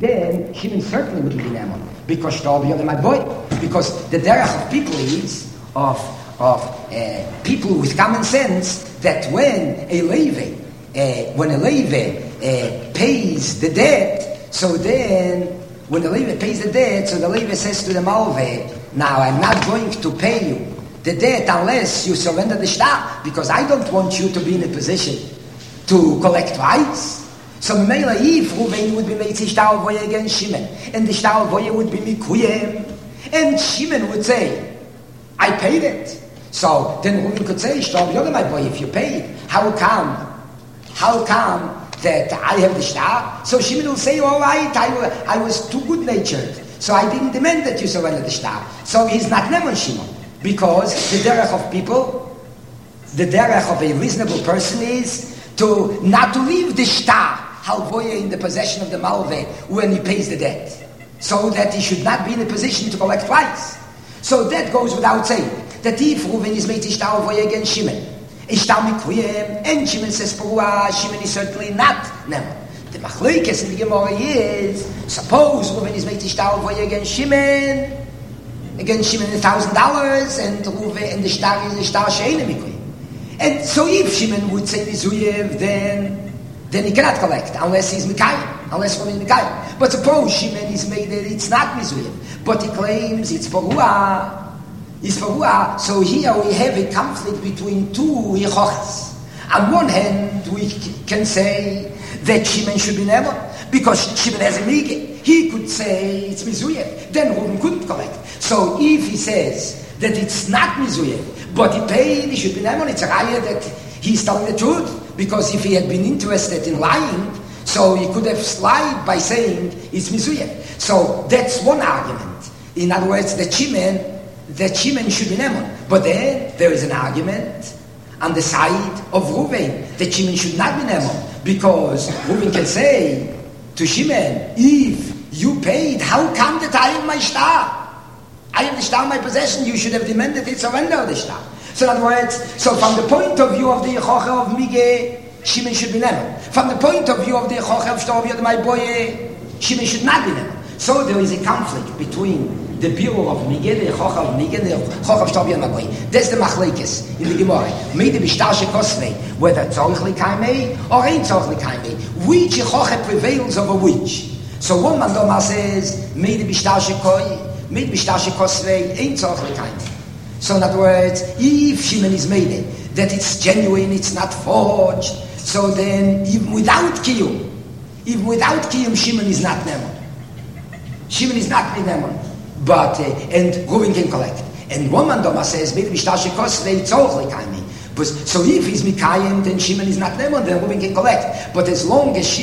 then Shimon certainly wouldn't be Neman. Because Shtar B'Yodai my boy. Because the derech of people is of people with common sense that when a Levi pays the debt, so then when the Levi pays the debt, so the Levi says to the Malveh, now I'm not going to pay you the debt unless you surrender the shtar, because I don't want you to be in a position to collect twice. So Mela if Ruvain would be made shtar voye against Shimon, and the shtar voye would be mikuyem, and Shimon would say, I paid it. So then Ruvain could say, shtar v'yodai my boy, if you paid, how come that I have the shtar? So Shimon will say, all right, I was too good-natured, so I didn't demand that you surrender the shtar. So he's not Neman Shimon, because the derech of people, the derech of a reasonable person is to not to leave the shtar halvoya in the possession of the malveh when he pays the debt, so that he should not be in a position to collect twice. So that goes without saying, that if Reuven is made shtar halvoya against Shimon, Ishtar Mikuyem, and Shimon says, Shimon is certainly not Neman. The machlekes in the Gemara is, suppose Reuven is made shtar halvoya against Shimon $1,000, and Reuven and the shtar is the shtar she'eina mikuyem. And so if Shimon would say Mizuyev, then he cannot collect unless he's Mikayim, unless Reuven is Mikayim. But suppose Shimon is made that it's not Mizuyev, but he claims it's Parua. It's Parua. So here we have a conflict between two Yechoches. On one hand, we can say that Shimon should be Neman, because Shimon has a Mige. He could say it's Mizuyev, then Reuven couldn't collect. So if he says that it's not Mizuyev, but he paid, he should be Neman, it's a raya that he's telling the truth, because if he had been interested in lying, so he could have lied by saying it's Mizuyev. So that's one argument. In other words, that Shimon should be Neman. But then there is an argument on the side of Reuven that Shimon should not be Neman, because Reuven can say to Shimon, if you paid, how come that I have my shtar? I have the shtar in my possession, you should have demanded it, surrender the shtar. So in other words, so from the point of view of the Yechoche of Mige, Shimon should be Neman. From the point of view of the Yechoche of Shtar V'Yodai my boy, Shimon should not be Neman. So there is a conflict between the Birur of Mige, the Yechoche of Mige, and the Yechoche of Shtar V'Yodai my boy. That's the machlekes in the Gemara. Maybe b'shtar shekosvei, whether tzorich l'kaimei or ain't tzorich l'kaimei. Which Yechoche prevails over which? So one mandoma says, maybe b'shtar shekoi, maybe b'shtar shekosvei, ain't tzorich l'kaimei. So in other words, if Shimon is made that it's genuine, it's not forged, so then even without Kiyum, Shimon is not Neman. Shimon is not Neman. But, and Reuven can collect. And one mandoma says, maybe b'shtar shekosvei tzorich l'kaimei. So if he's Mikayim, then Shimon is not Neman, then Reuven can collect. But as long as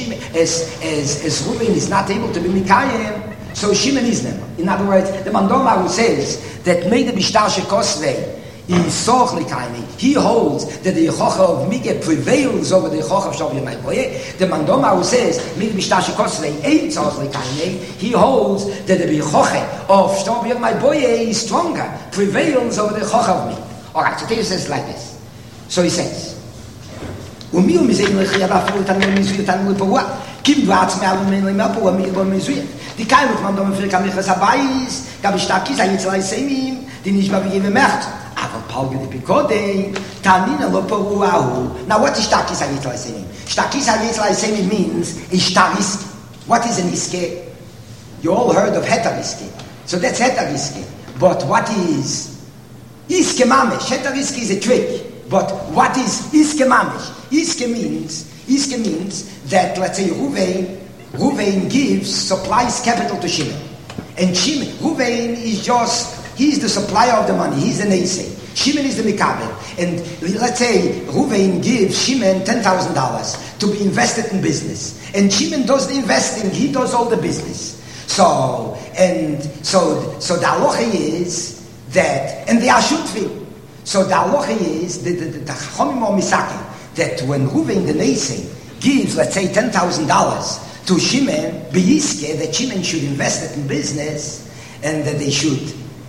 Reuven is not able to be Mikayim, so Shimon is Neman. In other words, the mandoma who says that made the b'shtar shekosvei is tzorich l'kaimei, he holds that the Yechoche of Mige prevails over the Yechoche of Shtar V'Yodai my boy. The mandoma who says made the b'shtar shekosvei ain't tzorich l'kaimei, he holds that the Yechoche of Shtar V'Yodai my boy is stronger, prevails over the Yechoche of Mige. All right, so Teir says like this. So he says, "Umiu mizein lechiyav tan mizuy tan lepoa kim dvatz me'al me'al mizuy." Die kein mit man da für kann ich das weiß, gab ich stark ist jetzt leise ihm, die nicht mal wie gemacht. Aber Paul gibt die Code, tanina lopoa. Now what is stark ist jetzt leise ihm? Stark ist jetzt leise ihm means is stark is. What is an iske? You all heard of heteriske. So that's heteriske. But what is iske mamish? Heteriske is a trick. But what is iske mamish? Iske means that, let's say, Reuven supplies capital to Shimon. And Reuven he's the supplier of the money, he's the Neisei. Shimon is the Mikabel. And let's say Reuven gives Shimon $10,000 to be invested in business. And Shimon does the investing, he does all the business. So the halacha is that, and they are shutfim. So the halacha is the Chachamim or Misaki, that when Reuven the Neisei gives, let's say, $10,000 to Shimon, Beyiske, that Shimon should invest it in business, and that they should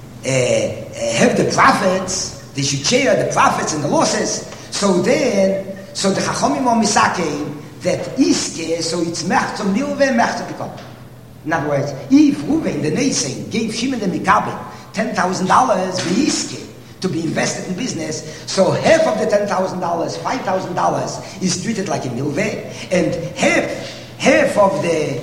have the profits, they should share the profits and the losses. So the Chachamim or Misake, that Iske, so it's Mechta Milve and Mechta Pikot. In other words, if Reuven, the Naysay, gave Shimon the Mikabel $10,000 to be invested in business, so half of the $10,000, $5,000 is treated like a milveh, and half of the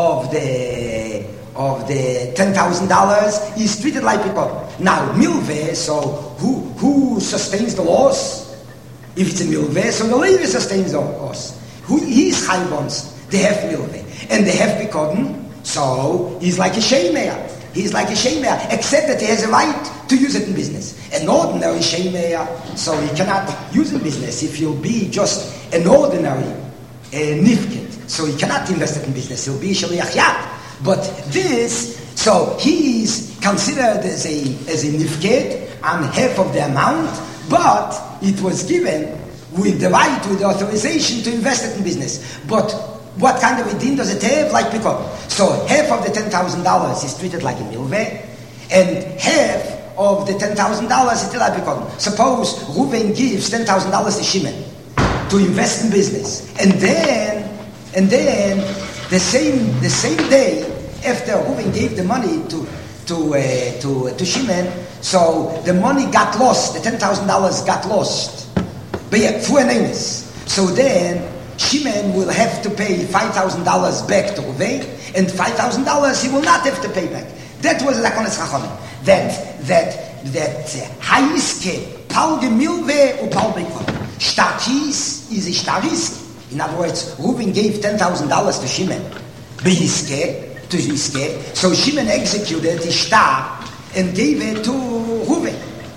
$10,000 is treated like picot. Now milveh, so who sustains the loss? If it's a milveh, so the Levi sustains the loss. He's chayvons, the half milveh, and the half picot. So he's like a shemeya. He's like a shemeya, except that he has a right to use it in business. An ordinary shemeya, so he cannot use it in business. If he'll be just an ordinary nifkid, so he cannot invest it in business. He'll be shaliach yad. But this, so he's considered as a nifkid on half of the amount, but it was given with the right, with the authorization to invest it in business. But what kind of a din does it have? Like picot. So half of the $10,000 is treated like a milveh, and half of the $10,000 is still like picot. Suppose Reuven gives $10,000 to Shimon to invest in business, and then the same day after Reuven gave the money to Shimon, so the money got lost. The $10,000 got lost. But yeah, so then Shimon will have to pay $5,000 back to Reuven, and $5,000 he will not have to pay back. That was the Lakonis Chachamim. That Haiske, Paul de Milve or Paul Bekon. Shtarkis is a Shtariske. In other words, Reuven gave $10,000 to Shimon, to Hiske. So Shimon executed the Shtar and gave it to Reuven.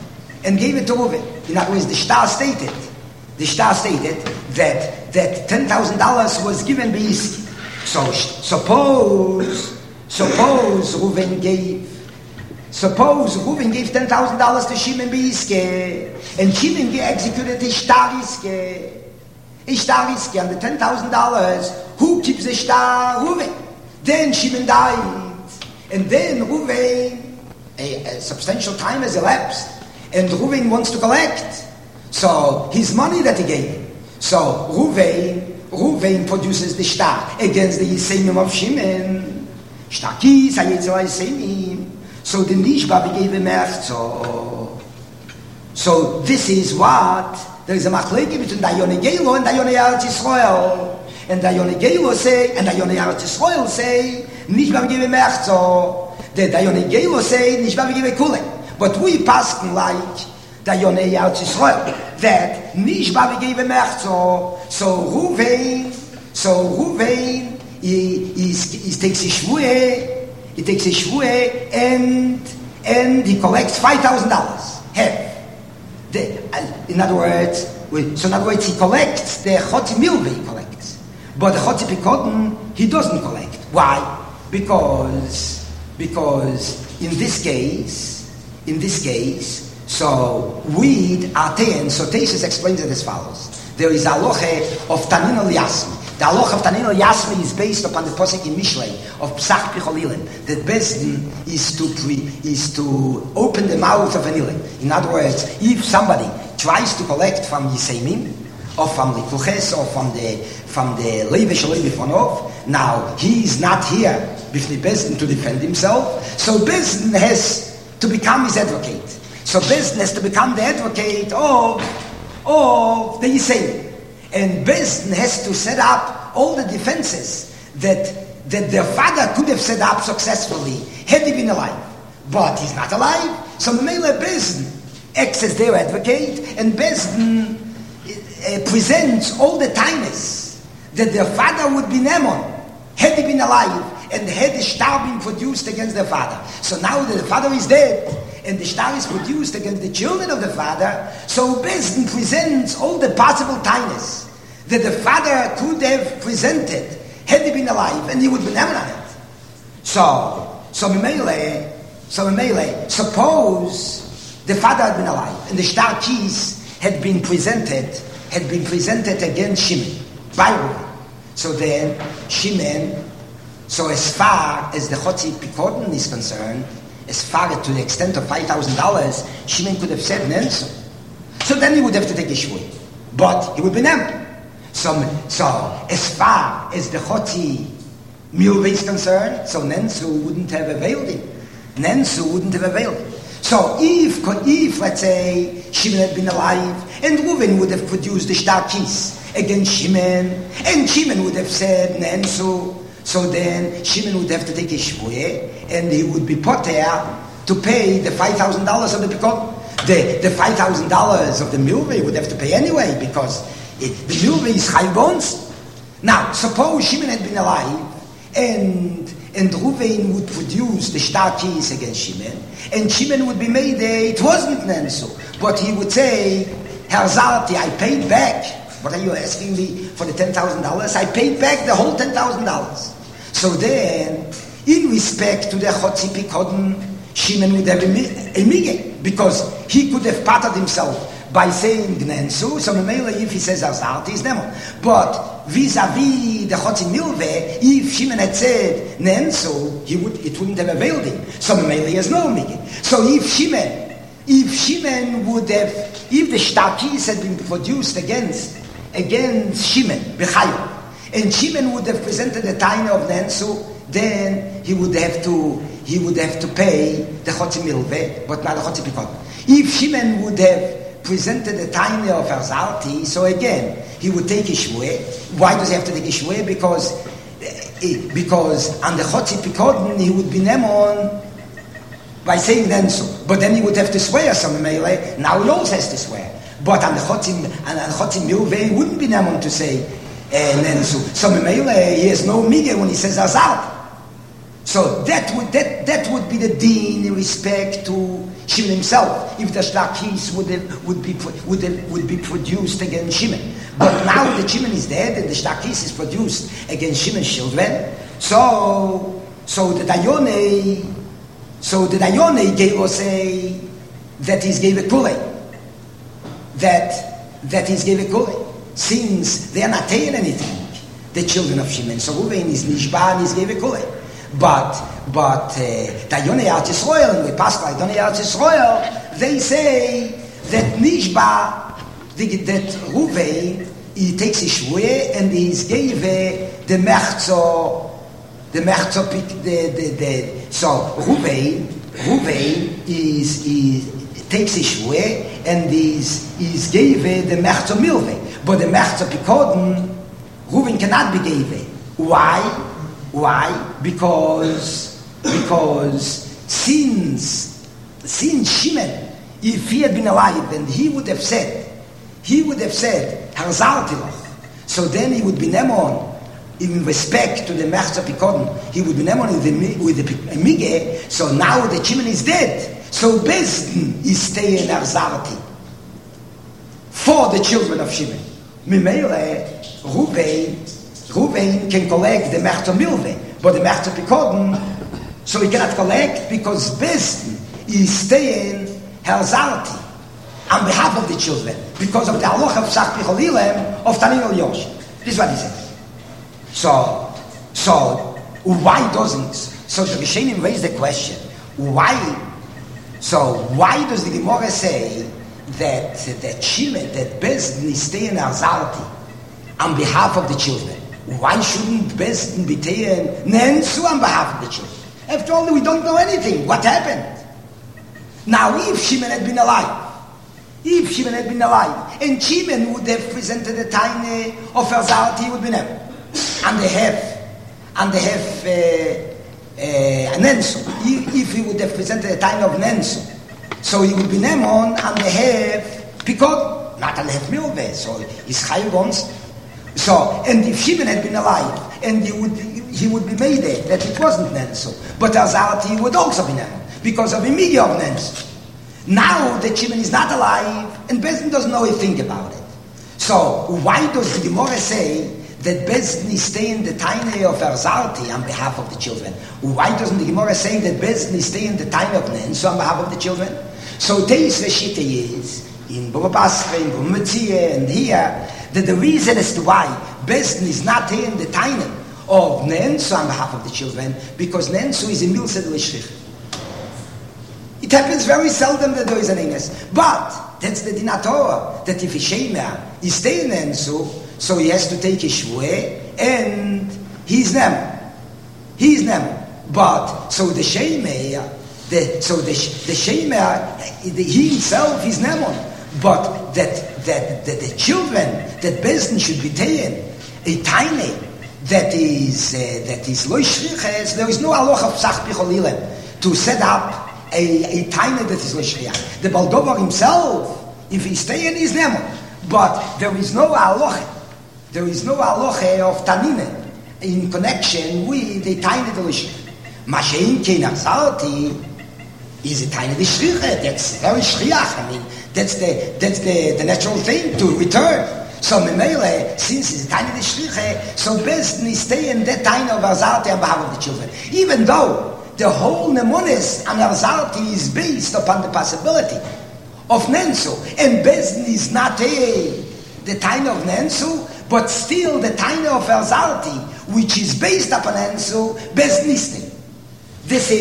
In other words, the Shtar stated that $10,000 was given by Hiske. So suppose Reuven gave $10,000 to Shimon by Hiske, and Shimon executed the Shtar Hiske. And the $10,000, who keeps the Shtar? Reuven. Then Shimon died, and then Reuven, a substantial time has elapsed, and Reuven wants to collect. So his money that he gave him. So Reuven produces the Shtar against the Yisemim of Shimon. Shtarkis hayetzel Yisemim. So the Nishba gave him Erzo. So this is what there is a machleke between Dayone Gelo and Dayone Eretz Yisrael. And Dayone Gelo say, and Dayone Eretz Yisrael say, Nishba give him Erzo. The Dayone Gelo say, Nishba give him Kule. But we pass like Dayone Eretz Yisrael, that Nishba gave him Erzo. So Reuven, he takes his shvueh, and he collects $5,000. Half. In other words, he collects the Chotzi Milveh, he collects. But the Chotzi Pikoden, he doesn't collect. Why? Because in this case, so with Aten, so Tesis explains it as follows. There is a halacha of Tanin al Yasmi. The halacha of Tanin al Yasmi is based upon the posek in Mishlei of Psach Picholilim, that Bezdin is to open the mouth of an ilim. In other words, if somebody tries to collect from Yisemim, or from the Kuches, or from the Levi Shalei Bifonov, now he is not here b'fnei Bezdin to defend himself, so Bezdin has to become his advocate. So Bezdin has to become the advocate of the Yisemim. And Bezdin has to set up all the defenses that their father could have set up successfully had he been alive. But he's not alive, so Mele Bezdin acts as their advocate, and Bezdin presents all the timers that their father would be Nemon had he been alive, and had the Shtar been produced against their father. So now that the father is dead, and the Shtar is produced against the children of the father, so Bezdin presents all the possible timers that the father could have presented had he been alive, and he would be never on it. So Mimele, suppose the father had been alive, and the Shtar keys had been presented against Shimon by Reuven. So then Shimon, so as far as the Chotzi Pikoden is concerned, as far to the extent of $5,000, Shimon could have said Nelson. So then he would have to take a shvuah, but he would be nem. So as far as the Chotzi Milveh is concerned, so Nensu wouldn't have availed him. So if let's say Shimon had been alive and Reuven would have produced the Shtarkis against Shimon, and Shimon would have said Nensu, so then Shimon would have to take a shvuah and he would be poter to pay the $5,000 of the Pikon. The $5,000 of the Milveh would have to pay anyway because the Milveh is high bones. Now, suppose Shimon had been alive and Reuven would produce the Shtarkis against Shimon, and Shimon would be made it wasn't Nensu, but he would say, Herr Zarti, I paid back. What are you asking me for the $10,000? I paid back the whole $10,000. So then, in respect to the Chotzi Pikodin, Shimon would have a mige, because he could have patted himself by saying Gnensu, so if he says Azarti is Nemo. But vis-a-vis the Chotzi Milveh, if Shimon had said Nensu, it wouldn't have availed him. So he has no mige. So if Shimon would have, if the Shtarkis had been produced against Shimon, B'chayo, and Shimon would have presented the taina of Nensu, then he would have to pay the Chotzi Milveh, but not the Chotzi Pikon. If Shimon would have presented the taina of Azarti, so again, he would take a shvuah. Why does he have to take a shvuah? Because on the Chotzi Pikon, he would be nemon by saying Nensu. But then he would have to swear some melee. Now he also has to swear. But on the Chotzi Milveh, he wouldn't be nemon to say Nensu. So melee, he has no mige when he says Azarti. So that would be the din in respect to Shimon himself, if the Shtarkis would be produced against Shimon. But now that Shimon is dead and the Shtarkis is produced against Shimon's children, so the Dayone gave us that he gave a kule, that he gave a kule, since they are not taking anything, the children of Shimon. So Reuven is nishba and he gave a kule. But Dayone Eretz Yisrael, and we pass by Dayone Eretz Yisrael, they say that Nishba, that Reuven, he takes his shvuah and he gave the mechzo, so Reuven takes his shvuah and he gave the mechzo milveh, but the mechzo pikodin, Reuven cannot be gave. Why? Because since Shimon, if he had been alive, and he would have said, Harzaltiloch, so then he would be nemon in respect to the Mechza Pikodin, he would be nemon with the Mige, so now the Shimon is dead, so Bezdin is staying Harzalti for the children of Shimon. Mimele, Reuven can collect the Mechza Milveh, but the Mechza Pikodin, so he cannot collect because Bezdin is staying Harzalti on behalf of the children because of the halacha of Sach Picholilem of Tanin El Yosh. This is what he said. So why doesn't? So the Rishonim raised the question: why? So why does the Gemara say that Shimon, that Bezdin is staying Harzalti on behalf of the children? Why shouldn't Bezdin be taken Nensu on behalf of the children? After all, we don't know anything. What happened? Now, if Shimon had been alive, and Shimon would have presented the taina of Harzalti, he would be never. And they have Nensu. If he would have presented the taina of Nensu, so he would be Nemon, and they have Pikod, not and they have Milveh, so he's Chayiv once. So, and if Shimon had been alive, and he would be made it, that it wasn't Nensu, but Harzalti would also be Nemon, because of immediate of Nensu. Now that Shimon is not alive, and Bezdin doesn't know a thing about it. So, why does the Gemara say that Bezdin is staying the taina of Harzalti on behalf of the children? Why doesn't the Gemara say that Bezdin is staying the taina of Nensu on behalf of the children? So, Teis Reshita is, in Baba Basra, in Baba Metzia, and here, that the reason as to why Bezdin is not staying the taina of Nensu on behalf of the children, because Nensu is a milsed l'shrich. It happens very seldom that there is an Ines. But that's the Din HaTorah, that if a Shemer is staying Nensu, so he has to take a shvuah, and he's Neman. He's Nemo. But, so the Shemer, the Shemer, he himself is Nemo. But that the children, that Bezdin should be taken, a tiny, that is loy shriches, there is no halacha of Psach Bicholilem to set up a tiny that is loy shriach. The Baldover himself, if he's staying, he's Nemo. But there is no halacha. There is no halacha of Tanine in connection with a tiny the loy shriach. Mashein kein Arzalti is a tiny the shriach. That's very shriach. I mean, that's the natural thing to return. So Memele, since it's a tiny the shriach, so Bezdin is staying that tiny of Arzalti on behalf of the children. Even though the whole Nemonis and Arzalti is based upon the possibility of Nensu, and Bezdin is not the tiny of Nensu, but still the tiny of Arzalti, which is based upon Nensu, Bezdin is staying. This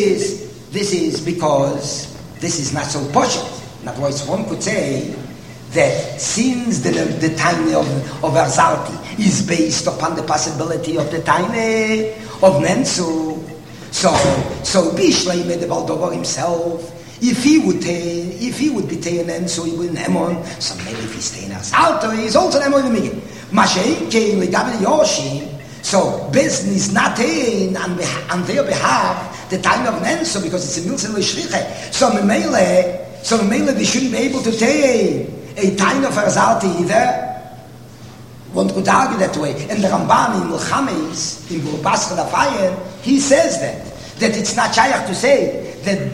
is because this is not so poshut. In other words, one could say that since the tiny of Arzalti is based upon the possibility of the tiny of Nensu, so Bishlei made the Baldover himself, if he would be taken Nensu, he would Nemon, so maybe if he's taken Arzalti, he's also Nemon in the Migin. Mashein came with Gabriel Yoshim, so Bezdin is not taken on their behalf the time of Nensu, because it's a Milzim L'Shriche. So Memele, they shouldn't be able to take a time of Arzalti either. One could argue that way. And the Ramban in Milchames, in Burbas Chadafayen, he says that it's not shaykh to say that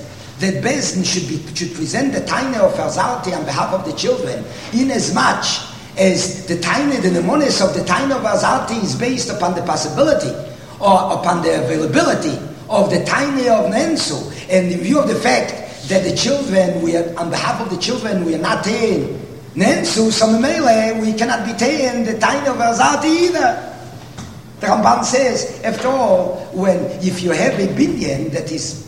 Bezdin should present the time of Arzalti on behalf of the children, in as much as the nemonis of the time of Arzalti is based upon the possibility or upon the availability of the tiny of Nensu, and in view of the fact that the children, on behalf of the children, we are not taking Nensu, so we cannot be taking the tiny of Arzalti either. The Ramban says, after all, if you have a binyan that is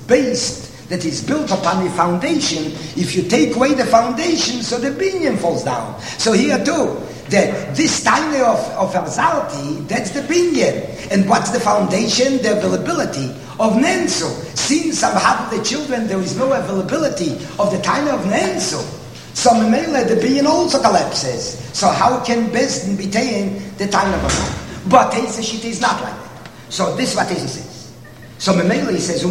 built upon a foundation, if you take away the foundation, so the binyan falls down. So here too, that this tiny of Arzalti, that's the binyan. And what's the foundation? The availability of Nensu. Since on behalf of the children there is no availability of the tiny of Nensu, so Memele, the binyan also collapses. So how can Bezdin be taking the tiny of Arzalti? But Teisa Shita is not like that. So this is what Teisa says. So Memele, he says,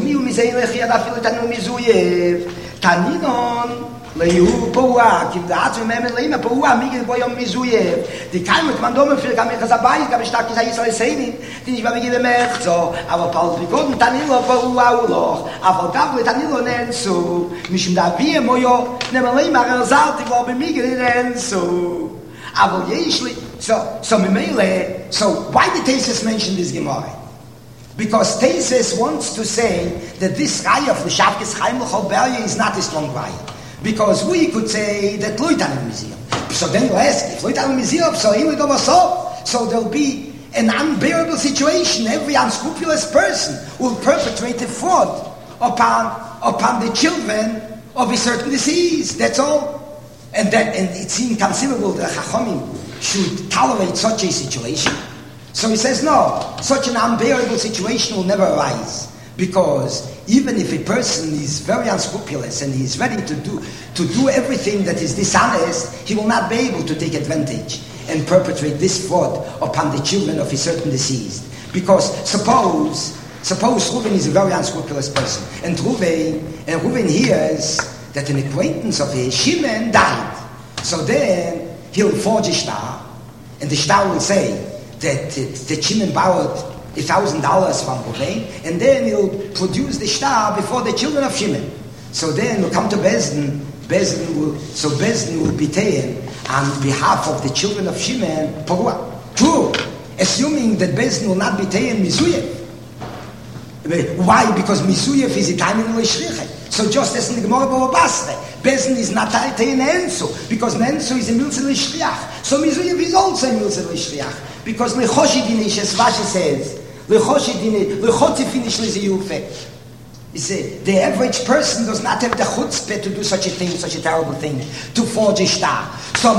Taninon Lehu Poua, Kim the Atzim Memen Leima Poua, Miguel Boyom Mizuyev. The kind of Mandom für Kamechasabay, Kamestak is Israel Seinin, die nicht mehr geben mehr. So, aber Paul Bigon, Tanilo Poua Uloch, aber Gablet Tanilo Nensu, Mishim da Vie Moyo, Nemelima Arzalti, wo bei Miguel Nensu. Aber Yeshli, so Memele, so why did Tesis mention this Gemara? Because Tesis wants to say that this Raya of the Shavkes Chaim L'Choberya is not a strong Raya. Because we could say that Loitan Museum. So then you ask, if Loitan Museum, so here we go, so there'll be an unbearable situation. Every unscrupulous person will perpetrate a fraud upon the children of a certain disease. That's all. And it's inconceivable that Chachamim should tolerate such a situation. So he says, no, such an unbearable situation will never arise. Because even if a person is very unscrupulous and he is ready to do everything that is dishonest, he will not be able to take advantage and perpetrate this fraud upon the children of a certain deceased. Because suppose Reuven is a very unscrupulous person, and Reuven hears that an acquaintance of his, Shimon, died. So then he'll forge a shtar, and the shtar will say that Shimon borrowed $1,000 from Reuven, and then he'll produce the shtar before the children of Shimon. So then we'll come to Bezdin. Bezdin will be taken on behalf of the children of Shimon. True, assuming that Bezdin will not be taken Mizuyev. Why? Because Mizuyev is a time in L'Shriche. So just as in the Gemara B'Obasre, Bezdin is not taken Nensu, because Nensu is a Milzim L'Shriach. So Mizuyev is also a Milzim L'Shriach. Because Lechoshidin is, as Rashi says, you see, the average person does not have the chutzpah to do such a thing, such a terrible thing, to forge a shtar. So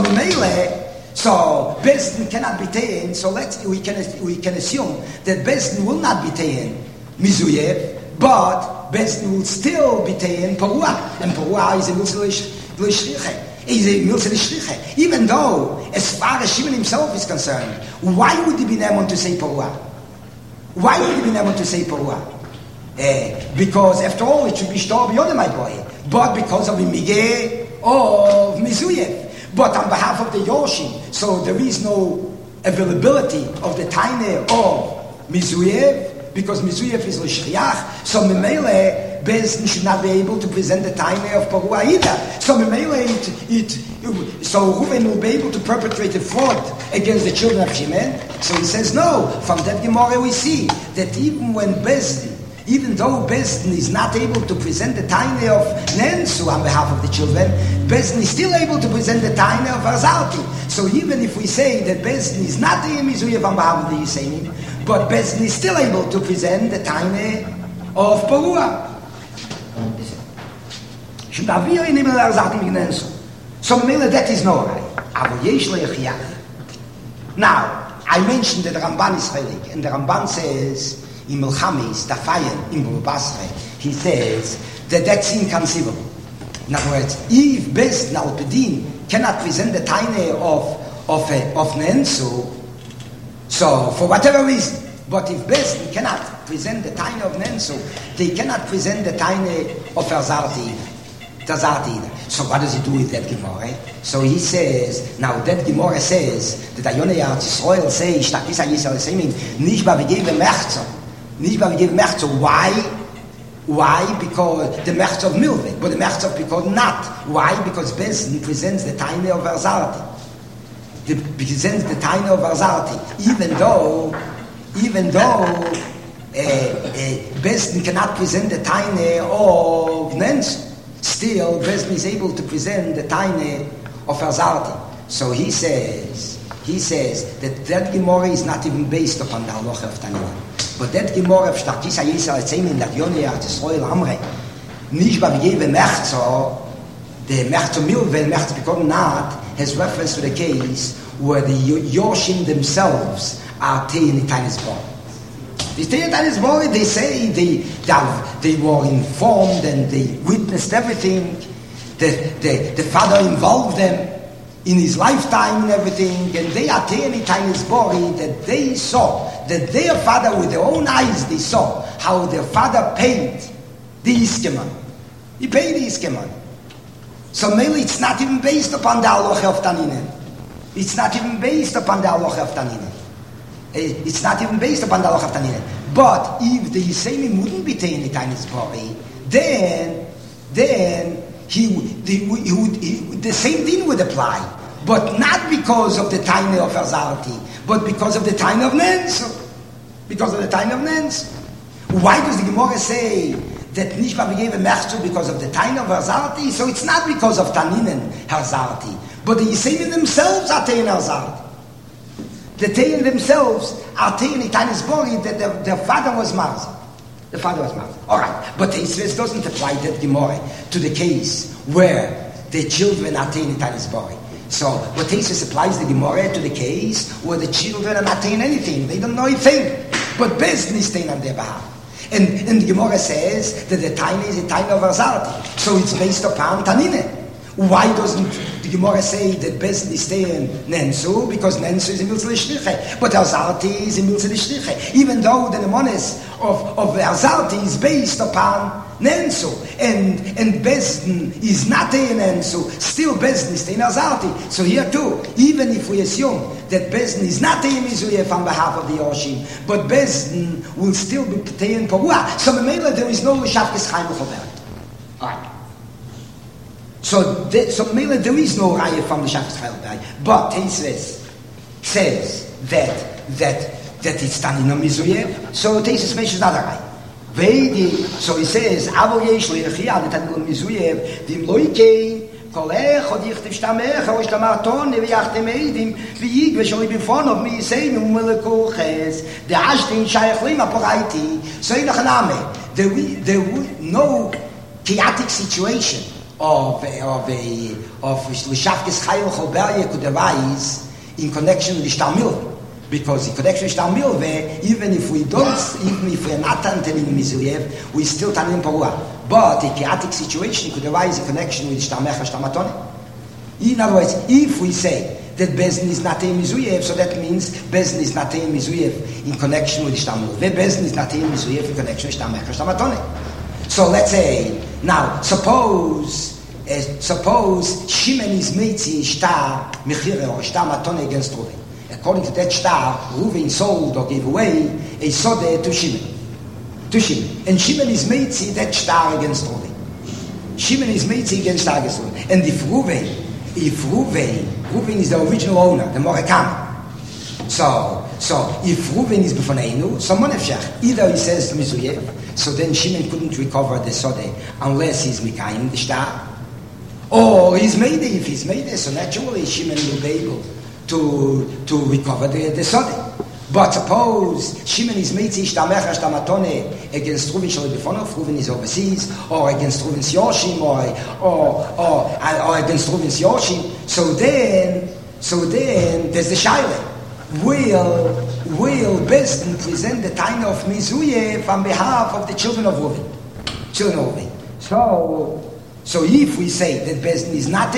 Bezdin cannot be taken. So we can assume that Bezdin will not be taken Mizuyev, but Bezdin will still be taken Porua, and Porua is a Milzele Shliche. Even though, as far as Shimon himself is concerned, why would he be able to say Porua? Why would he be able to say Porua? Because after all, it should be Shtor B'Yodem Boy, but because of the Migeh of Mizuyev. But on behalf of the Yoshim, so there is no availability of the Taineh of Mizuyev, because Mizuyev is L'Shriach, so Memele, Bezdin should not be able to present the Taineh of Porua either. So Memele, so Reuven will be able to perpetrate a fraud against the children of Shimon. So he says no. From that Gemara we see that even when Bezdin, even though Bezdin is not able to present the Taineh of Nensu on behalf of the children, Bezdin is still able to present the Taineh of Arzalti. So even if we say that Bezdin is not the Mizuyev on behalf of the Yisainim, but Bezdin is still able to present the Taineh of Porua. So that is no right. Now, I mentioned that the Ramban is Chelik, and the Ramban says in Milchamis, the fire in Bulbasre, he says that that's inconceivable. In other words, if Bezdin al-Pedin cannot present the Taineh of Nensu, so for whatever reason, but if Bezdin cannot present the Taineh of Nensu, they cannot present the Taineh of Arzalti either. So what does he do with that Gemara? So he says, now that Gemara says that Ayonei Eretz Yisrael says, Shtakisa Yisrael Semin, nicht bavigeve Mechzer. Why? Why? Because the Mechzer of Milvik, but the Mechzer of Pikod not. Why? Because Bezdin presents the Taineh of Arzalti. Presents the Taineh of Arzalti, even though Bezdin cannot present the Taineh of Nensu. Still, Bezdin is able to present the Taineh of Arzalti. So he says that Gemara is not even based upon the halacha of Tanina. But that Gemara of Shtakisa Yisrael Tzeimin that Yonei Eretz Yisrael Amrei nicht bavigeve Mechzer, the Mechzer Milve, Mechzer Pikod not, has reference to the case where the Yoshim themselves are taking the Tainah's body. They take Tainah's body, they say they were informed and they witnessed everything. The father involved them in his lifetime and everything, and they are taking Tainah's body that they saw, that their father with their own eyes they saw how their father paid the Iskeman. He paid the Iskeman. So mainly it's not even based upon the halacha of Taninen. It's not even based upon the halacha of Taninen. It's not even based upon the halacha of Taninen. But if the Yisraelim wouldn't be taking Tainah's body, then the same thing would apply. But not because of the Tainah of Arzalti, but because of the Tainah of Nensu. Because of the Tainah of Nensu. Why does the Gemara say that Nishba gave a Mechzu because of the Tainah of Arzalti? So it's not because of Taninen Arzalti, but the Yisraelim themselves are taking Arzalti. The Tainah themselves are taking Tainah's body that their father was Marza. The father was Marza. All right, but Teisves doesn't apply that Gemara to the case where the children are taking Tainah's body. So, what Teisves applies the Gemara to the case where the children are not taking anything. They don't know a thing. But Bezdin is taking on their behalf. And the Gemara says that the Tainah is a Tainah of Arzalti. So it's based upon Tanine. Why doesn't the Gemara say that Bezdin is staying Nensu? Because Nensu is a Milzele Shliche. But Arzalti is a Milzele Shliche. Even though the Nemones of Arzalti is based upon Nensu. And Bezdin is not a Nensu. Still Bezdin is staying Arzalti. So here too, even if we assume that Bezdin is not a Mizuyev on behalf of the Yoshim, but Bezdin will still be staying Porua. So Memela there is no Shafkes Chaim Chover. Alright. So Mela, there is no raya from the Shafis Chayil, but Teisves says that it's done in a Mizuyev. So Teisves mentions not a raya. So he says, Avo yesh le'echia l'tanil Mizuyev dim loikein kolech od yichtiv shtamech o shtamaton neviachtem eidim v'yig v'sholi b'fonov miyiseinu melekuches de'ashtin shayach lima poraiti. So in Achaname, there would no chaotic situation of L'Shafkes Chayil Choberye could arise in connection with the Shtamil. Because the connection is milve, even if we're not Tanin Mizuyev, we still Tanin Parua. But in chaotic situation, it could arise a connection with Shtamecha Shtamatone. In other words, if we say that Bezdin is not a Mizuyev, so that means Bezdin is not a Mizuyev in connection with Shtamilve. Bezdin is not a Mizuyev in connection with Shtamecha Shtamatone. So let's say, now, suppose Shimon is Meitzi Shta Mechire or Shta Matone against Reuven. According to that Shta, Reuven sold or gave away a Sode to Shimon. And Shimon is Meitzi that Shta against Reuven. Shimon is Meitzi against Shta against Reuven. And if Reuven is the original owner, the Morekam. So if Reuven is Befoneinu, so Monefshach, either he says Mizuyev, so then Shimon couldn't recover the Sode unless he's Mikayim the Shta, or he's made it. If he's made it, so naturally Shimon will be able to recover the Sode. But suppose Shimon is Meitzi Shtamecha Shtamatone against Reuven Shali Befonov, Reuven is overseas, or against Reuven's Yoshim, or against Reuven's Yoshim, so then there's the Shaila. Will Bezdin present the time of Mizuyev on behalf of the children of Reuven? So if we say that Bezdin is not a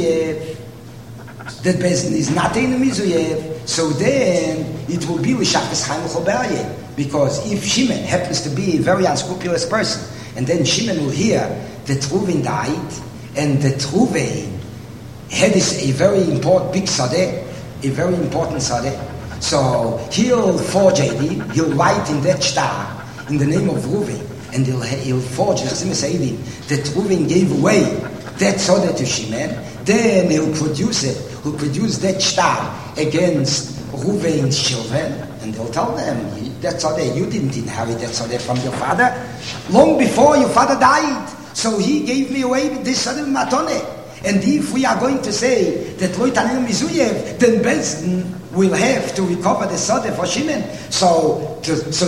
Mizuyev, so then it will be Lishachas Chaim Choberye. Because if Shimon happens to be a very unscrupulous person, and then Shimon will hear that Reuven died, and that Reuven had a very important big Sadeh, a very important Sadeh, so he'll forge he'll write in that Shtar, in the name of Reuven, and he'll forge that Reuven gave away that Sadeh to Shimon, then he'll produce that Shtar against Reuven's children, and they'll tell them, that Sadeh, you didn't inherit that Sadeh from your father, long before your father died, so he gave me away with this Sadeh Matone. And if we are going to say that Lo Tanin Mizuyev, then Bezdin will have to recover the Sodeh for Shimon. So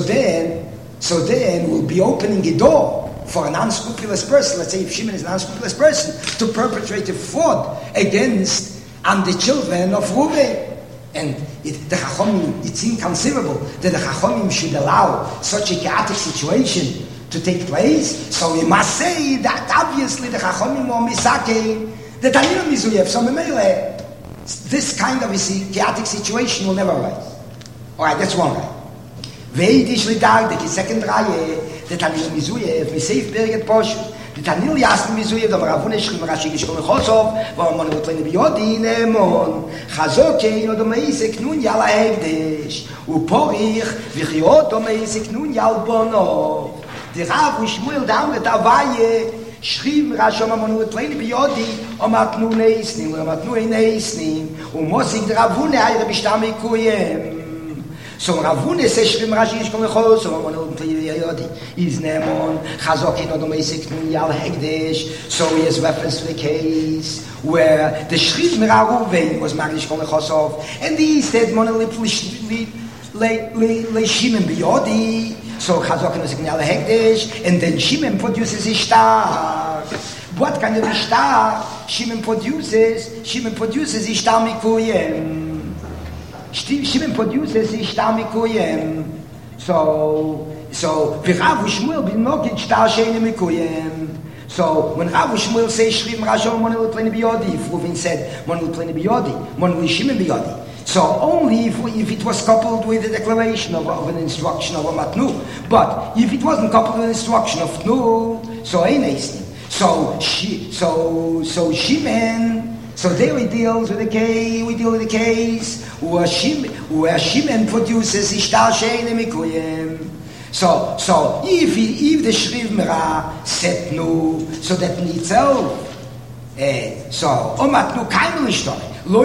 then we'll be opening a door for an unscrupulous person. Let's say if Shimon is an unscrupulous person, to perpetrate a fraud against the children of Reuven. And the Chachomim, it's inconceivable that the Chachomim should allow such a chaotic situation to take place. So we must say that obviously the Chachomim or Misake, the Tanin Mizuyev, so Memele, this kind of a chaotic situation will never arise. Alright, that's one right. Veidish Lidag, the second Raye, the Tanin Mizuyev, we save Birgit Posh, the Tanil Yasmin Mizuyev, the Maravunish, Rashi Gishkol Chosov, Vamon Utlin Biodi, Nemon, Chazoke, no Domeisek, Nun Yala Hegdish, Uporich, Vichiot, Domeisek, Nun Yal Bono, the Rav Shmuel down at Avaye, Shrim Rashom Amonu Twain Biodi, Omatnu Neisnim, Omatnu Neisnim, Umosik the Ravune, I Bistami Kuyem. So Ravune says Shrim Rashi Komechos, Amonu Biodi, is Nemon, Chazoki no Domesik Nun Yal Hegdish. So he has reference to the case where the Shrim Raruve was Marish Komechosov, and he said Monolith Le Shimon Biodi. So Chazok is Signal Hekdesh, and then Shimon produces Ishtar. What kind of Ishtar Shimon produces? Shimon produces Ishtar Mikuyem. Shimon produces Ishtar Mikuyem. So Rav Shmuel bin Nogid Ishtar Sheine Mikuyem. So when Rav Shmuel says Shrim Rashom Monul Pleni Biyodi, if Reuven said Monul Pleni Biyodi, Monul Shimon Biyodi. So only if it was coupled with the declaration of an instruction of a matnu. But if it wasn't coupled with an instruction of tnu, so ein eisnim. So Shimon. So there we deal with the case where Shimon produces ishtar she'ein mikuyem. So if the Shriv Mera said tnu, so that in itself, so omatnu kaimel ishtar. So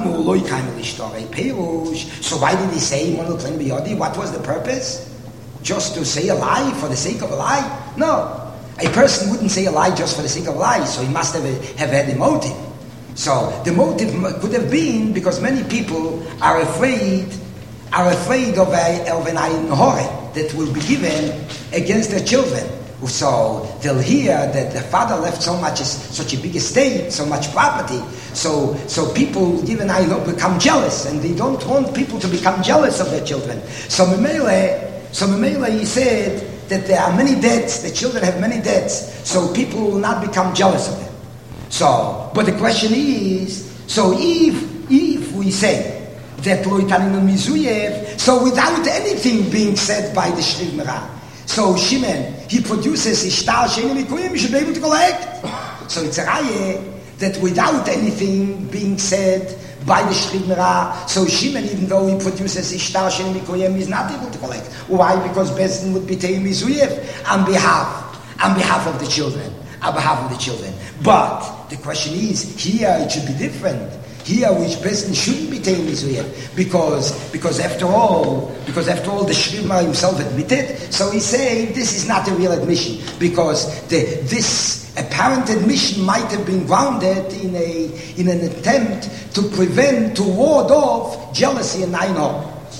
why did he say what was the purpose? Just to say a lie for the sake of a lie? No. A person wouldn't say a lie just for the sake of a lie, so he must have had a motive. So the motive could have been because many people are afraid of an ayin hore that will be given against their children So they'll hear that the father left such a big estate, so much property. So people, even I know, become jealous, and they don't want people to become jealous of their children. So Memele, he said that there are many debts, the children have many debts, so people will not become jealous of them. So, but the question is, so if we say that Lo Yitaninu Mizuyev, so without anything being said by the Shriv Merah, so Shimon, he produces Ishtar Sheini Mikuyim, he should be able to collect. So it's a raya that without anything being said by the Shriv Merah, so Shimon, even though he produces Ishtar Sheini Mikuyim, is not able to collect. Why? Because Bezdin would be Teim Mizuyev on behalf of the children. On behalf of the children. But the question is, here it should be different. Here, which person shouldn't be taken Mizuyev, because after all, the Shriv Merah himself admitted. So he's saying this is not a real admission, because this apparent admission might have been grounded in an attempt to ward off jealousy and Einhorn.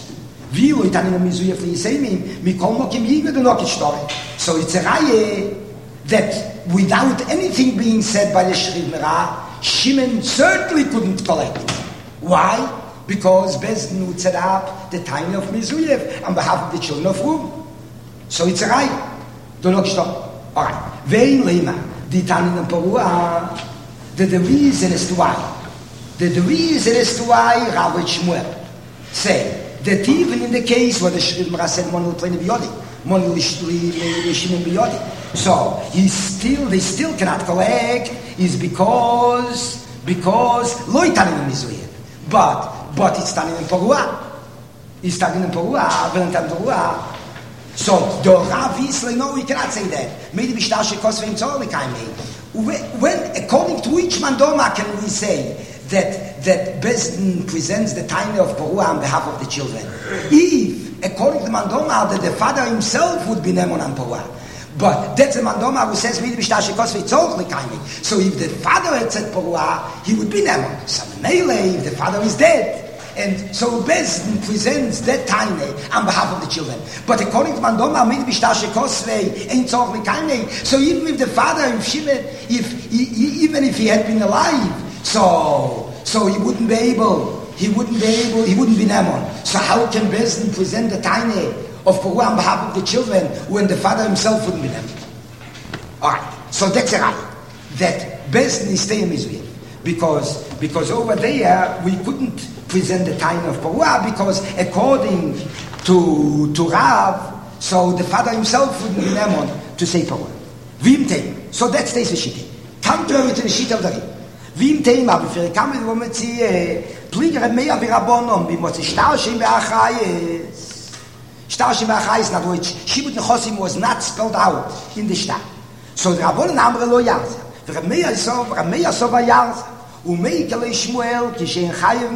So it's a raya that without anything being said by the Shriv Merah, Shimon certainly couldn't collect. Why? Because Bezdin would set up the time of Mizuyev on behalf of the children of Rum. So it's a raya. Do not stop. All right. Vein lema di tanin and Parua. The reason as to why. The reason as to why Rav Shmuel say that even in the case where the Shriv Merah said one will play the biyodi, one will Shimon biyodi. So they still cannot collect is because Lo Yitaninu Mizuyev. But it's Tanin in Parua. It's Tanin in Parua, Valentan Parua. So the Rav Yisrael, no, we cannot say that. Maybe Bishtar Shekos Vein Tzorlik I made. When, according to which mandoma can we say that Bezdin presents the Taina of Parua on behalf of the children? If, according to the mandoma, that the father himself would be Nemon on Parua. But that's a mandoma who says, so if the father had said Parua, he would be Nemon. So Mele, if the father is dead. And so Bezdin presents that time on behalf of the children. But according to mandoma, so even if the father, even if he had been alive, so he wouldn't be Nemon. So how can Bezdin present the time of Parua on behalf of the children when the father himself wouldn't be them? Alright, so that's a right. That Bezdin is staying Mizuyev. Because over there we couldn't present the time of Parua because according to Rav, so the father himself wouldn't be Nemon to say Parua. Vim Teim. So that stays the Shita. Contrary to the Shita of the Rim. Vim Teim, aber für Kamen, wo man sie Pliger mehr wie Rabbonon, wie man sich Starshim beachayes. Starshim beachayes, in other words, Shibut Nechosim was not spelled out in the Shtar. So the Rabbonon Amre lo Yarza. Rameya Sova Yarza. Umeikele Shmuel, Kishen Chayev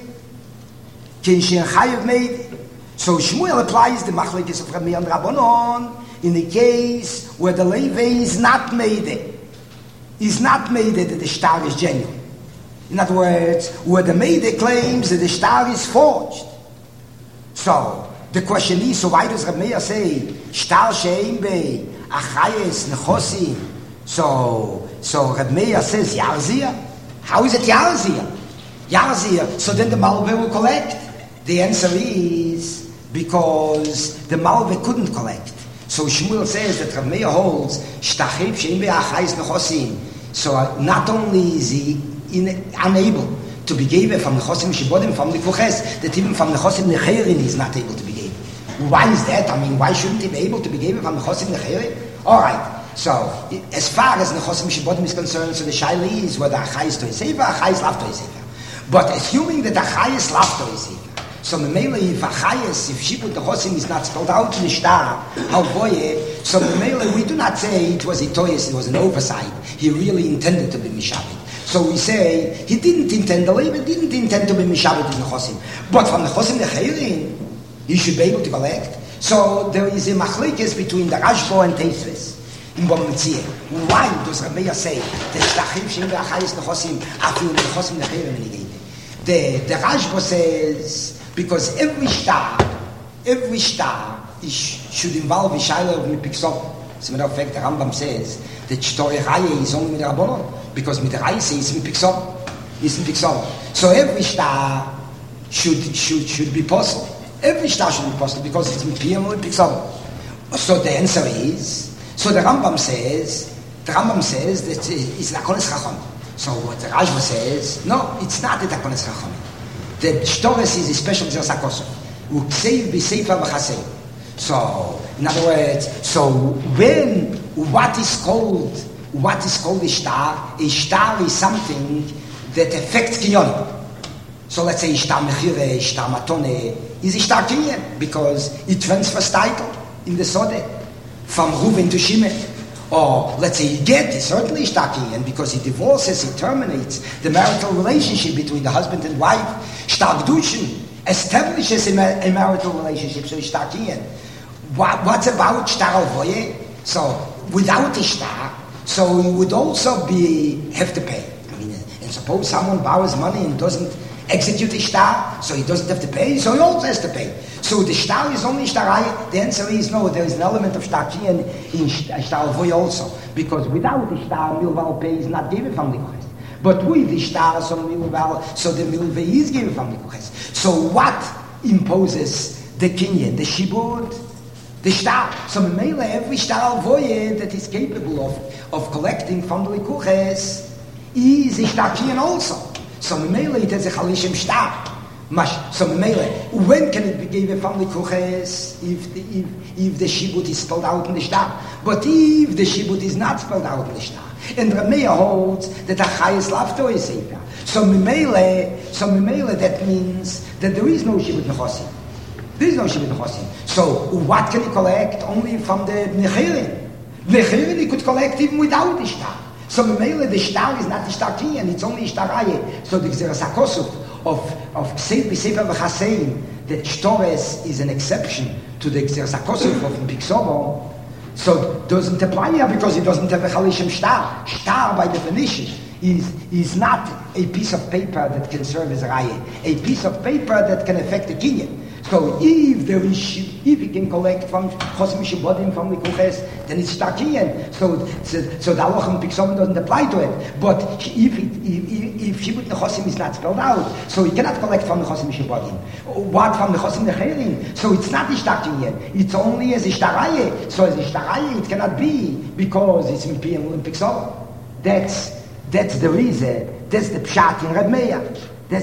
made. So Shmuel applies the Machlekes of Rameya and Rabbonon in the case where the Levi is not made that the Shtar is genuine. In other words, where the Meide claims that the Shtar is forged. So the question is, so why does Rameya say Shtar she'ein bei achayes nechosim? So Rameya says Yarzia. How is it Yarzia? So then the Malve will collect. The answer is because the Malve couldn't collect. So Shmuel says that Rameya holds Shtachim she'ein bei achayes nechosim. So not only is he unable to be given from the Chosim Shibodim, from the Kuches, that even from the Chosim Necherin is not able to be given. Why is that? I mean, why shouldn't he be able to be given from the Chosim Necherin? Alright, so as far as the Chosim Shibodim is concerned, so the Shaili is whether Achai is Toisefa, Achai is Lav Toisefa. But assuming that Achai is Lav Toisefa, so Memele, if Shibut the Chosim is not spelled out in the Shtar, so Memele, we do not say it was a Toyes, it was an oversight. He really intended to be Mishabit. So we say, he didn't intend to be Mishabit in the Chosim. But from the Chosim Necherin, he should be able to collect. So there is a machlekes between the Rashbo and Teisves in Bometzia. Why does Rameya say that Shtachim Shein Be'achayis Nechosim Afil Nechosim Necherin Menigate? The Rashbo says, because every star should involve a Shiloh of Mipiksov. As a matter of fact, the Rambam says that Shtorei Chaye is only with Rabbanon, because with the Reise is in Pixor. So every star should be possible. Every star should be possible because it's with PM and Pixor. So the answer is, so the Rambam says that it's Akonis Chacham. So what the Rashba says, no, it's not the Akonis Chacham. The Shtores is a special Zersakoso. Uksev b'Sefer v'Chasei. So, in other words, so when what is called a star is something that affects Kinyon. So let's say Ishtar Mechire, Ishtar Matone is Ishtar Kinyon because it transfers title in the Sode from Reuven to Shimon. Or let's say Get is certainly Ishtar Kinyon because he divorces, he terminates the marital relationship between the husband and wife. Ishtar Gdushin establishes a marital relationship, so Ishtar Kinyon. What's about Shtar Alvoye? So without Ishtar, so he would also have to pay. I mean, and suppose someone borrows money and doesn't execute the shtar, so he doesn't have to pay, so he also has to pay. So the shtar is only shtarai. The answer is no, there is an element of shtar kinyan in shtar avoy also, because without the shtar, milval pay is not given from the kohes. But with the shtar, so the milve is given from the kohes. So what imposes the kinyan? The shibud, the shtar. So mele every shtar avoy that is capable of collecting from the kohes is a shtar kinyan also. So Memele it has a Chalishim Shtar. So Memele, when can it be given from the Kuches if the Shibut is spelled out in the Shtar? But if the Shibut is not spelled out in the Shtar, and Rameya holds that a Chayes Lafto is Sefer. So Memele that means that there is no Shibut Nechosim. There is no Shibut Nechosim. So what can he collect? Only from the Nechirin. Nechirin he could collect even without the Shtar. So the shtar is not the shtar kinyan, it's only shtaraye. So the Xerasakosuf of Sefer v'Chasein, that shtores is an exception to the Xerasakosuf of Pixovo. So doesn't apply here because it doesn't have a Chalishim shtar. Shtar by definition is not a piece of paper that can serve as raye, a piece of paper that can affect the kinyan. So if he can collect from Chosim Shibodim from the Kuches, then it's Shtakiyan. So the Halachim Pixom doesn't apply to it. But if Shibut Nechosim is not spelled out, so he cannot collect from the Chosim Shibodim. What from the Chosim Necherim? So it's not the Shtakiyan. It's only as a Shtaraye. So as a Shtaraye it cannot be because it's in Pixom. That's the reason. That's the Pshat in Reb Meir.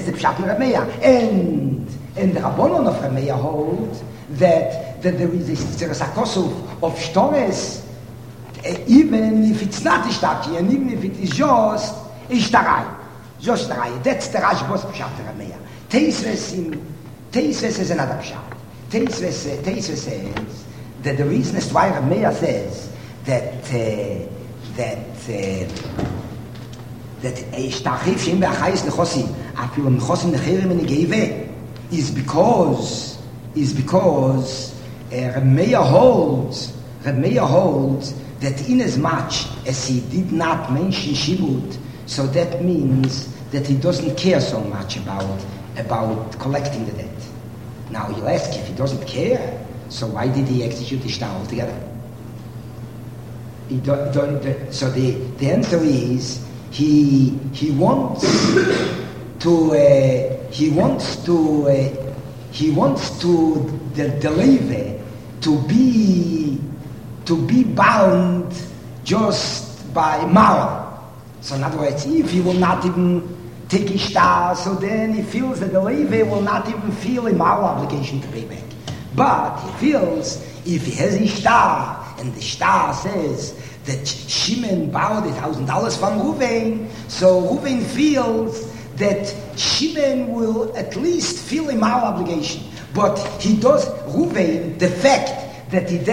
And the Rabbanon of Rameya holds that there is a Xerasakosuf of Shtores, even if it's not a Shtaki, and even if it is just a Shtarai. Just Shtarai. That's the Rashbos Pshat Rameya. Teisves is another Pshat. Teisves says that the reason is why Rameya says that a Shtachif Shem Be'achayis Nechosim, Afilu Nechosim Nechirim and Negeive, is because Rameya holds that in as much as he did not mention Shibut, so that means that he doesn't care so much about collecting the debt. Now you'll ask, if he doesn't care, so why did he execute the shtar altogether? So the answer is he wants the leve to be bound just by moral. So in other words, if he will not even take ishtar, so then he feels that the leve will not even feel a moral obligation to pay back. But he feels if he has ishtar, and the shtar says that Shimon borrowed $1,000 from Reuven, so Reuven feels that Shimon will at least feel a moral obligation. But he does, Reuven, the fact that he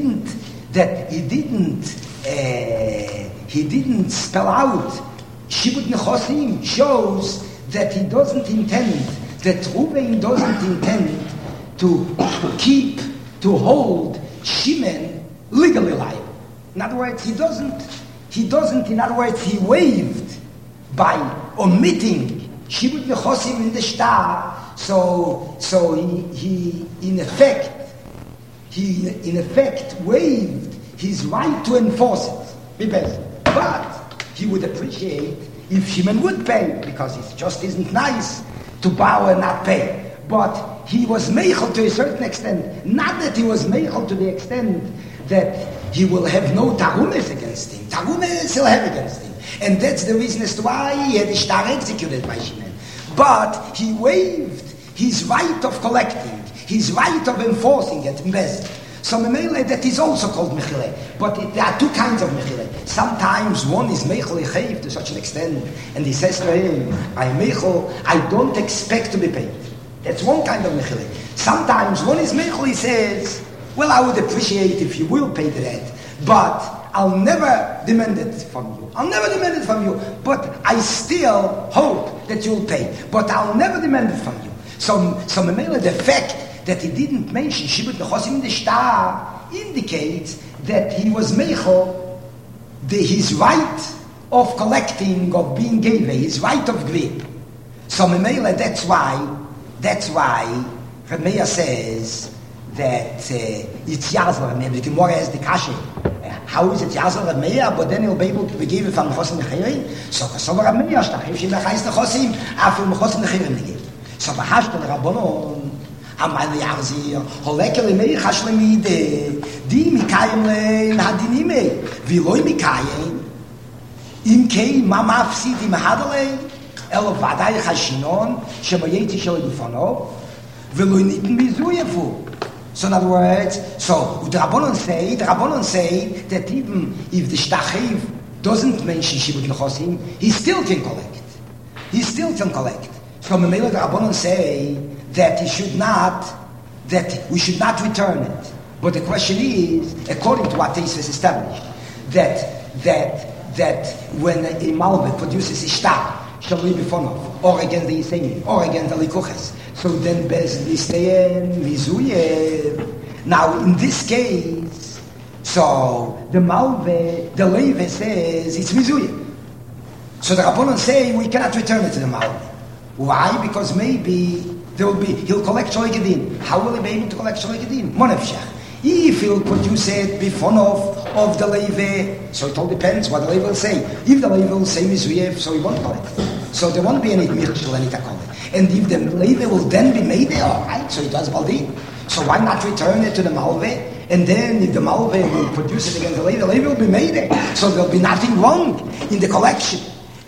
didn't spell out Shibut Nechosim shows that he doesn't intend, that Reuven doesn't intend to hold Shimon legally liable. In other words, he waived by omitting Shibut Nechosim in the shtar, so he in effect waived his right to enforce it. But he would appreciate if Shimon would pay, because it just isn't nice to borrow and not pay. But he was meichel to a certain extent. Not that he was meichel to the extent that he will have no tarumes against him. Tarumes he'll have against him. And that's the reason as to why he had the star executed by Shimon. But he waived his right of collecting, his right of enforcing it in Bezdin. So Memele, that is also called Mechile. But there are two kinds of Mechile. Sometimes one is Mechel Yechev to such an extent, and he says to him, I don't expect to be paid. That's one kind of Mechile. Sometimes one is Mechel, he says, well, I would appreciate if you will pay the debt, but I'll never demand it from you. I'll never demand it from you, but I still hope that you'll pay. But I'll never demand it from you. So Memele, the fact that he didn't mention Shibud Nechosim in the Shtar indicates that he was Meichel, his right of collecting, of being given, his right of Gvir. So Memele, that's why Rameya says that it's Yazor Rameya. The Gemara has the Kasha. How is it Yazor Rameya? But then he'll be able to be given from Nechosim Nechirim. So Rameya, Shtachim Shemachais Nechosim, Afil Nechosim Nechirim Negim. So Bahashtan Rabbanon, Amal Yarzir, Holekele Meichash Lemide, Di Mikayim Lein Hadinime, Viloi Mikayim, Im Kei Mamafsi Di Mahadale, Elo Vadai Chashinon, Shemayeti Shele Gufanov, Viloi Nitin Mizuyevu. So in other words, the Rabbanon say that even if the Shtachiv doesn't mention Shibud Nechosim, he still can collect. So Memele the Rabbanon say that we should not return it. But the question is, according to what Tesis established, that when a Malve produces a shtar, Shaloi Bifonov, or against the Yisraelim, or against the Likuches, so then Bez Listeyen Mizuyev. Now in this case, so the Malve, the Leve says it's Mizuyev. So the Rabbanon say we cannot return it to the Malve. Why? Because maybe he'll collect Shaloi Gedin. How will he be able to collect Shaloi Gedin? Monefshach. If he'll produce it before of the Leve, so it all depends what the Leve will say. If the Leve will say Mizuyev, so he won't collect. So there won't be any Mirchel, any Takole. And if the Leve will then be made there, all right, so he does Baldin. So why not return it to the Malve? And then if the Malve will produce it against the Leve will be made there. So there'll be nothing wrong in the collection.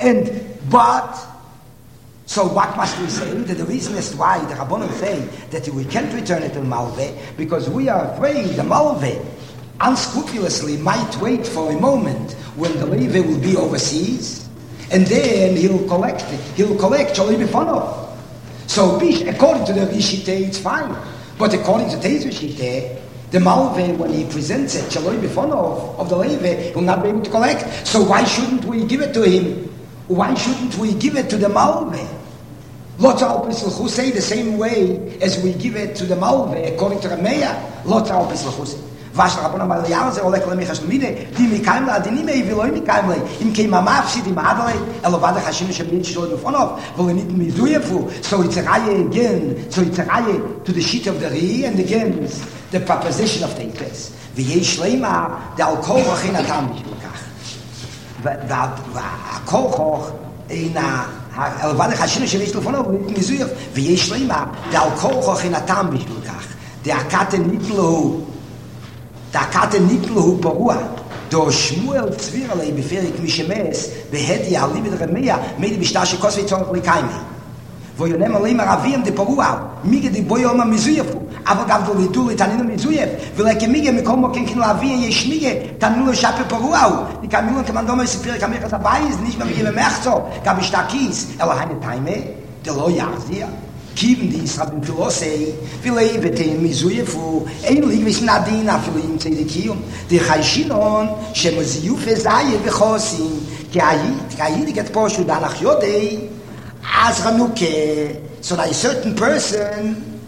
So what must we say? That the reason is why the Rabbanon say that we can't return it to the Malve, because we are afraid the Malve unscrupulously might wait for a moment when the Leve will be overseas, and then he'll collect Shaloi Bifonov. So according to the Rishite, it's fine. But according to Teis Rishite, the Malve, when he presents it, Shaloi Bifonov of the Leve, will not be able to collect. So why shouldn't we give it to him? Why shouldn't we give it to the Malve? Lots of Pesach say the same way as we give it to the Malve, according to Rameya. Lots of Pesach Vash Rabbanon Mal Yarze Olek Lemichash Lemide, Di Mikayim La Adinime, Viloi Mikayim Le, Im Kei Mamafsi Di Mahadale, Elovada Hashim Shabin Shaloi Bifonov, Volenit Mizuyefu. So it's a raye again. So it's a raye to the sheet of the Ri and against the proposition of the Teis. V'yesh Leima, the Alkohoch in Atam Mishbukach. V'Alkohoch in Elovada Hashim Shabin Bifonov, Volenit Mizuyefu. V'yesh Leima, the Alkohoch in Atam Mishbukach. The Akate Nitlu. Da kate nitlu porua do Shmuel Tzviralei beferik mishemes behedi ali mit Rameya mit bishtash kosvit zum likaimi vo yonem ali maravim de porua mige de boyom mizuyefu aber gab do litul itanino mizuyef velike mige mikomo ken kin lavin yeshmige tanu shape porua di kamilon ke mandom es pir kamir ka bais nicht mehr mit merzo gab ich da kis aber eine time de lo yazia Kiven die Israel Philosophy, Vileve in Mizuyefu, ähnlich wie Nadina für ihn Zedekium, die Chaishinon, Shemoziyufe Zaye Bechosim, Kayi get Poshu Danach Yodei, as Hanuke, so that a certain person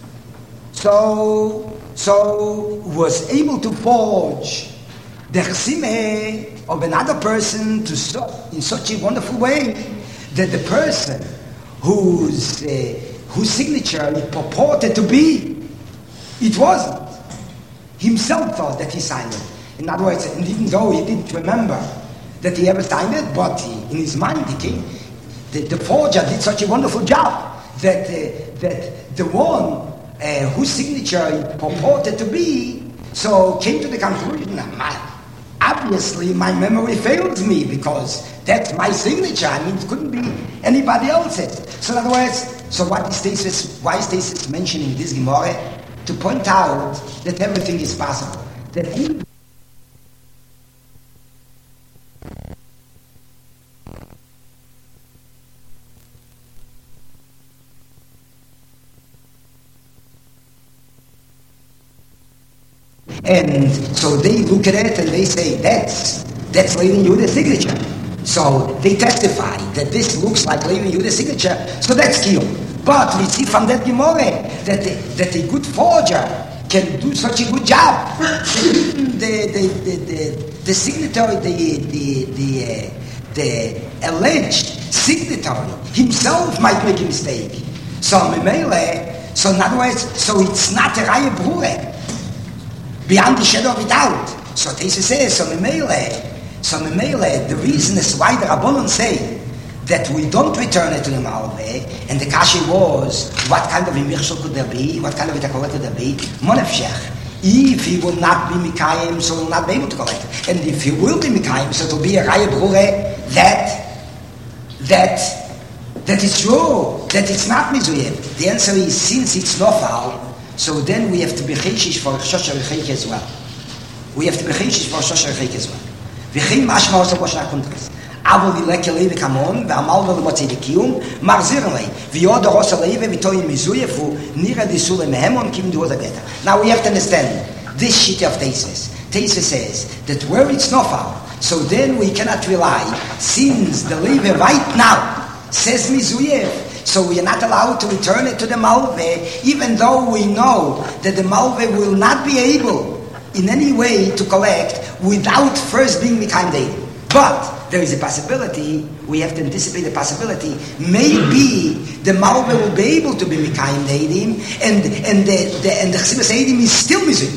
so was able to forge the Chesime of another person in such a wonderful way that the person whose signature it purported to be, it wasn't. Himself thought that he signed it. In other words, and even though he didn't remember that he ever signed it, but in his mind he came, the forger did such a wonderful job that the one whose signature he purported to be, so came to the conclusion, obviously my memory fails me because that's my signature. I mean, it couldn't be anybody else's. So in other words, so why is Tesis mentioning this Gemara? To point out that everything is possible. That and so they look at it and they say, that's Levi Yehuda's signature. So they testify that this looks like Levi Yehuda's signature, so that's Kiyum. But we see from that Gemara that a good forger can do such a good job. The signatory, the alleged signatory himself might make a mistake. So in other words, so it's not a Raya Brure. Beyond the shadow of a doubt. So Tesis says, so Memele, the reason is why the Rabbanon say that we don't return it to the Malveh, and the Kashi was, what kind of a Mirshal could there be? What kind of a Takora could there be? Monefshech. If he will not be Mikayim, so he will not be able to collect it. And if he will be Mikayim, so it will be a Raya Brure that is true, that it's not Mizuyev. The answer is, since it's Nofal, so then we have to be Cheshish for Rosh Hashanah as well. We have to be Cheshish for Rosh Hashanah as well. V'chein mashma also Rosh Hashanah. Avo v'leke leive kamon, v'amal v'lemotzi v'kiyum, marzir lei, v'yod Rosh Hashanah v'toyim mizuyefu, nira disule mehemon kim duoda geta. Now we have to understand this sheet of Tesis. Tesis says that where it's nofal, so then we cannot rely, since the leive right now says mizuyev, so we are not allowed to return it to the Malveh, even though we know that the Malveh will not be able in any way to collect without first being Mikayim Deidim. But there is a possibility, we have to anticipate the possibility, maybe the Malveh will be able to be Mikayim Deidim, and the Chesimas Eidim is still Mizuyim.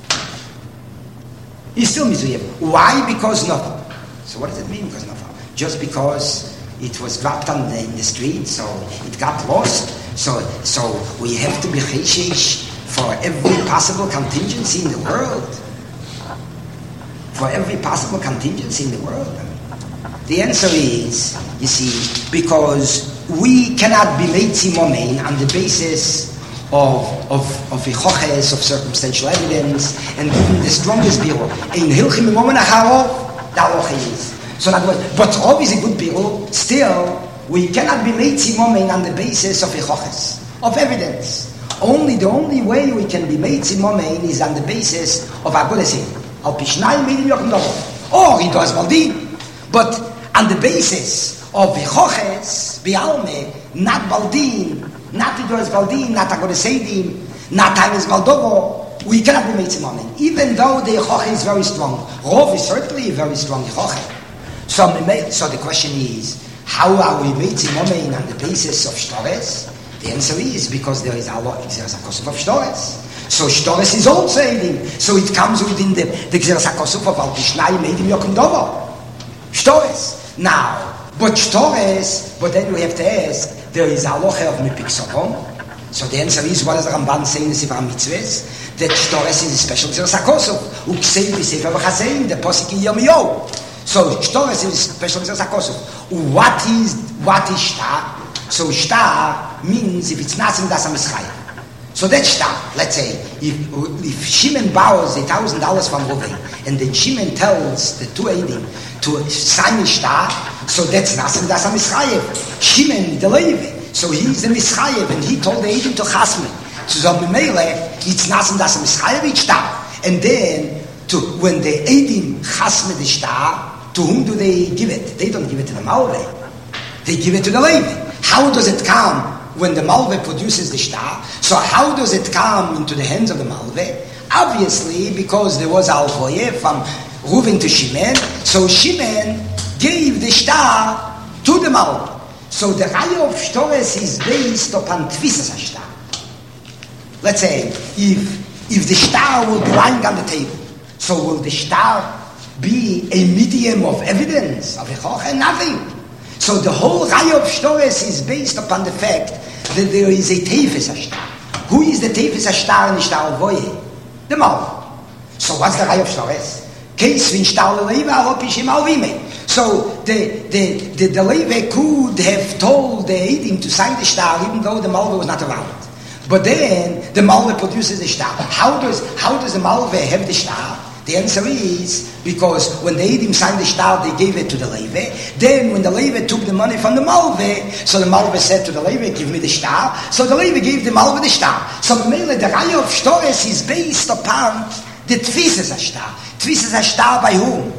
He's still Mizuyim. Why? Because Nofal. So what does it mean, because Nofal? Just because it was dropped in the street, so it got lost. So we have to be cheshish for every possible contingency in the world. For every possible contingency in the world. The answer is, you see, because we cannot be meitzi momein on the basis of ichoches, of circumstantial evidence, and even the strongest bureau. In hilchim momen acharov, the halacha is. So in other words, but Rov is a good bureau, still, we cannot be meitzi momein on the basis of ichoches, of evidence. The only way we can be meitzi momein is on the basis of agodesim. Al pishnai meidim yochim dovo. Or he does baldin. But on the basis of ichoches, bialme, not baldin, not he does baldin, not agodesedim, not times baldovo, we cannot be meitzi momein. Even though the ichoche is very strong. Rov is certainly a very strong ichoche. So the question is, how are we meitzi momein on the basis of shtores? The answer is because there is a kosuf of shtores. So shtores is also edim. So it comes within the gzeras hakosuf of al pishnai meidim yokum dovo. Shtores. Now, but then we have to ask, there is a halacha of mipik sokom. So the answer is, what does the Ramban say in the Sefer HaMitzvahs? That shtores is a special gzeras hakosuf. Uksei b'sefer v'chasein, the posik in Yirmiyahu. So shtores is special gzeras hakosuf. What is shtar? So shtar means if it's nothing, that's a mischayim. So that's shtar. Let's say if Shimon borrows $1,000 from Reuven, and then Shimon tells the two Eidim to sign a shtar, so that's nothing, that's a mischayim. Shimon the Levi, so he's the mischayim, and he told the Eidim to chasme. So it's nothing, that's a mischayim, it's shtar. And then when the Eidim chasme the shtar, to whom do they give it? They don't give it to the Malveh. They give it to the Levi. How does it come when the Malveh produces the shtar? So how does it come into the hands of the Malveh? Obviously, because there was al-voyeh from Reuven to Shimon, so Shimon gave the shtar to the Malveh. So the raya of shtores is based upon tfisas shtar. Let's say, if the shtar would be lying on the table, So will the star be a medium of evidence? Of nothing. So the whole Raya of Shtores is based upon the fact that there is a Tevis Ashtar. Who is the Tevis Ashtar in the Shtar Voye? The Malve. So what's the Raya of Shtores? Case when Shtar Leiva Alopishim Alvime. So the Leiva could have told the Eidim to sign the Shtar even though the Malve was not around. But then the Malve produces the Shtar. How does the Malve have the Shtar? The answer is because when the Eidim signed the Shtar, they gave it to the Leiva. Then when the Leiva took the money from the Malve, so the Malve said to the Leiva, give me the Shtar. So the Leiva gave the Malve the Shtar. So the Raya of Shtores is based upon the Tfises Ashtar. Tfises Ashtar by whom?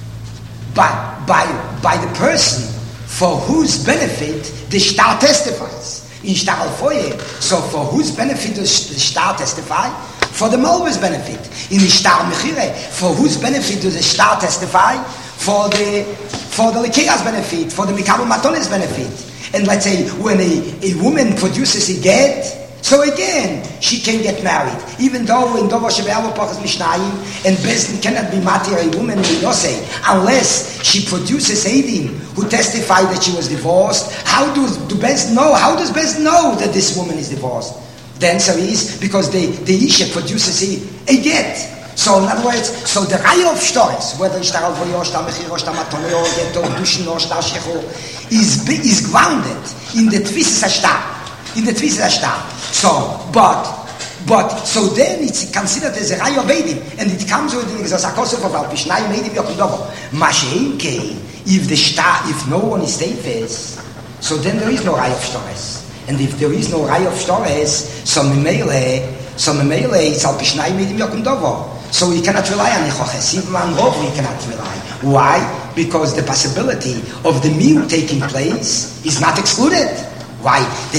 By the person for whose benefit the Shtar testifies. In Shtar Al-Foye, so for whose benefit does the Shtar testify? For the Malve's benefit. In the Shtar Mechire, for whose benefit does the Shtar testify? For the Likea's benefit, for the Mikabel Matone's benefit. And let's say when a woman produces a get, so again, she can get married. Even though in Dovo Shebe'alo Pachas Mishnayim, and Bezdin cannot be matir a woman in Yosei, unless she produces Eidim who testify that she was divorced. How does Bezdin know? How does Bezdin know that this woman is divorced? The answer is because the Isha produces a get. So in other words, so the Raya of Shtores, whether it's Shtar Al-Voye or Shtar Mechir or Shtar Matone or Get or Dushin or Shtar Shecho, is grounded in the Tfises Ashtar. In the Tfises Ashtar. So, but so then it's considered as a Raya of Eidim, and it comes with the Exasakosov of Al-Pishnai Eidim Yokudovo. Mashein if no one is Teifes, so then there is no Raya of Shtores. And if there is no Raya of Shtores, so Memele it's Al-Pishnai Eidim Yokudovo. So we cannot rely on Nechoches. Even on Rov we cannot rely. Why? Because the possibility of the meal taking place is not excluded. Why?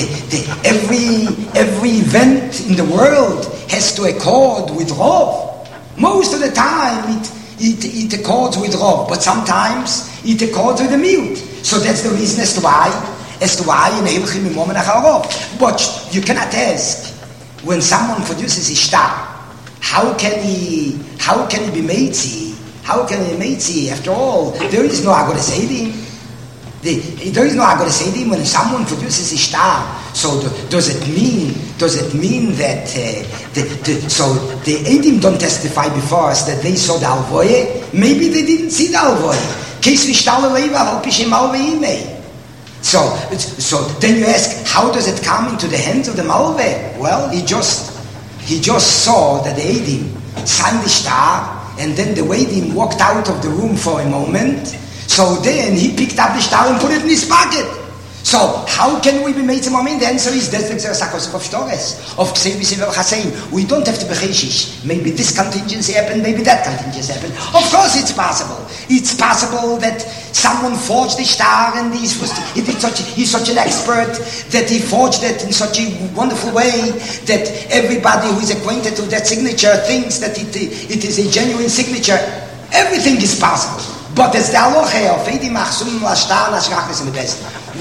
Every event in the world has to accord with Rov. Most of the time it accords with Rov, but sometimes it accords with the miut. So that's the reason as to why in Hilchim Imom Rov. But you cannot ask when someone produces a shtar, how can he be meitzi? How can he be meitzi? After all, there is no Agodas Eidim. There is no Agodas Eidim when someone produces a shtar. So does it mean that so the Eidim don't testify before us that they saw the Alvoye? Maybe they didn't see the Alvoye. Case v'shtal leiva al pishim alveimei. So then you ask, how does it come into the hands of the Malve? Well, he just saw that the Eidim signed the shtar, and then the Eidim walked out of the room for a moment. So then he picked up the shtar and put it in his pocket. So how can we be made to moment? The answer is that's the Xerasakos of Shtores, of Ksevi Sevel Chasein. We don't have to be Cheshish. Maybe this contingency happened, maybe that contingency happened. Of course it's possible. It's possible that someone forged the shtar and he's such an expert that he forged it in such a wonderful way that everybody who is acquainted with that signature thinks that it is a genuine signature. Everything is possible. But as the halacha of Eidim Achsum Lashtar Nashkachnes in the best,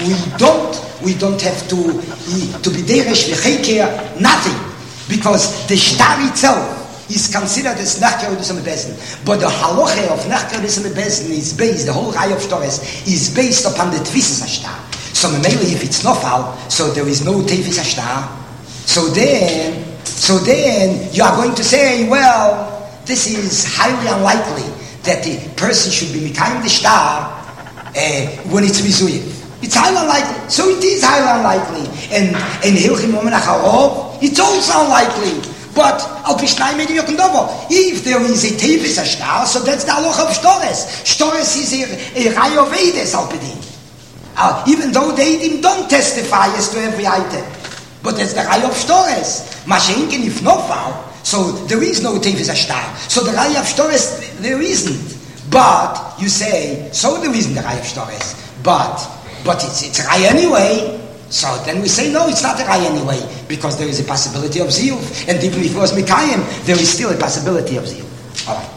we don't have to be deresh v'cheker, nothing, because the shtar itself is considered as Nachker Udusam Bezdin. But the halacha of Nachker Udusam Bezdin is based, the whole Raya of Shtores is based upon the Tfises Ashtar. So mainly if it's nofal, so there is no Tfises Ashtar. So then you are going to say, well, this is highly unlikely that the person should be Mikayim the Shtar when it's Mizuyev. It's highly unlikely. So it is highly unlikely. And Hilchim Omen Acharov, it's also unlikely. But Al Pishnai Eidim Yokudovo, if there is a Tevis Ashtar, so that's the halacha of Shtores. Shtores is a Raya of Eides Al Pedin. Even though the Eidim don't testify as to every item. But that's the Raya of Shtores. Mashenken if nofal, so there is no Tevis Ashtar. So the Raya of Shtores, there isn't. But you say, so there isn't the Raya of Shtores. But it's a Raya anyway. So then we say, no, it's not a Raya anyway, because there is a possibility of Ziyuv. And even if it was Mikayim, there is still a possibility of Ziyuv. All right.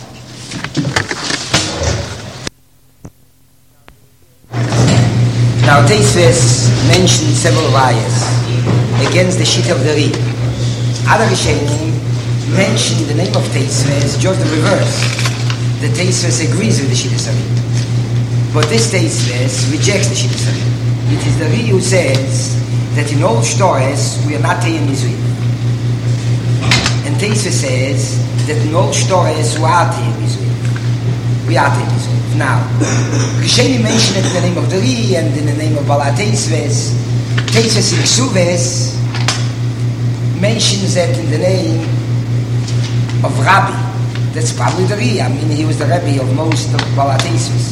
Now, Teisves mentioned several Rayas against the Shit of the Ri. Other Rishonim mention the name of Teisves, just the reverse. The Teisves agrees with the Shittas Ari. But this Teisves rejects the Shittas Ari. It is the Ari who says that in all stores we are not Tein Mizuyim. And Teisves says that in all stores we are Tein Mizuyim. We are Tein Mizuyim. Now, Risheni mentioned it in the name of the Ari and in the name of Bala Teisves. Teisves in Ksuves mentions it in the name of Rabbi. That's probably the Ri. I mean, he was the Rabbi of most of Bala Teisves.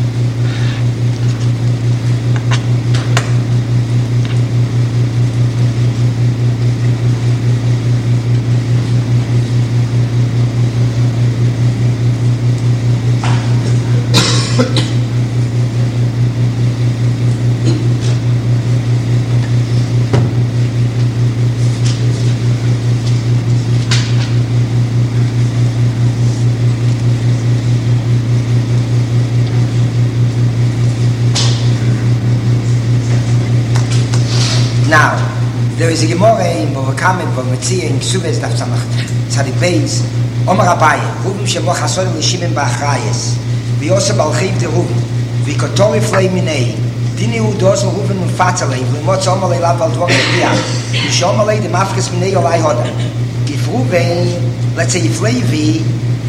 Now, there is a Gemara in Bava Kama, Bava Metzia, in Ksuves, Daf Tzamach Tzadik Beis, Omar Abaye, Ruvim shemo chasor l'shimon ba'achrayes, v'yosef balchiv de Ruvim, v'kotori flei minei, dini udos l'Ruvim m'fatzalei, v'limot zomalei lav al dvorim b'yah, v'shomalei de mafkes minei olai hoda. If Ruvim, let's say, if Levi,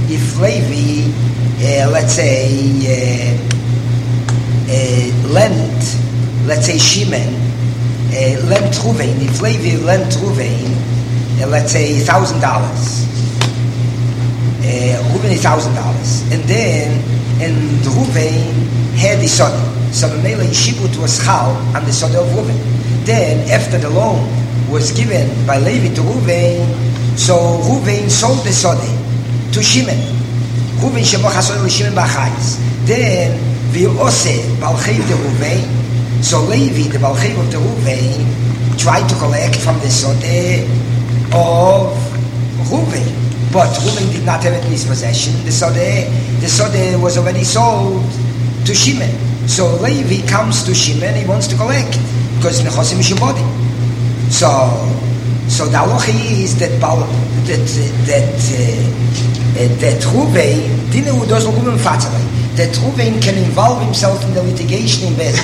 let's say, lent, let's say Shimon, lent Ruvain, if Levi lent Ruvain, let's say $1,000, Ruvain $1,000, and then Ruvain had the Sodeh. So Mamela Yishibut was Chal on the Sodeh of Ruvain. Then, after the loan was given by Levi to Ruvain, so Ruvain sold the Sodeh to Shimon. Ruvain shemo chasor l'Shimon ba'achayis. Then, v'yose balchiv de Ruvain. So Levi, the Balchiv of the Ruvain, tried to collect from the Sodeh of Ruvain. But Ruvain did not have it in his possession. The Sodeh was already sold to Shimon. So Levi comes to Shimon, he wants to collect, because Nechosim Mishubodi. So the halacha is that Ruvain, Dinu doesn't Ruvain Fatzalei, that Ruvain can involve himself in the litigation in Bezdin.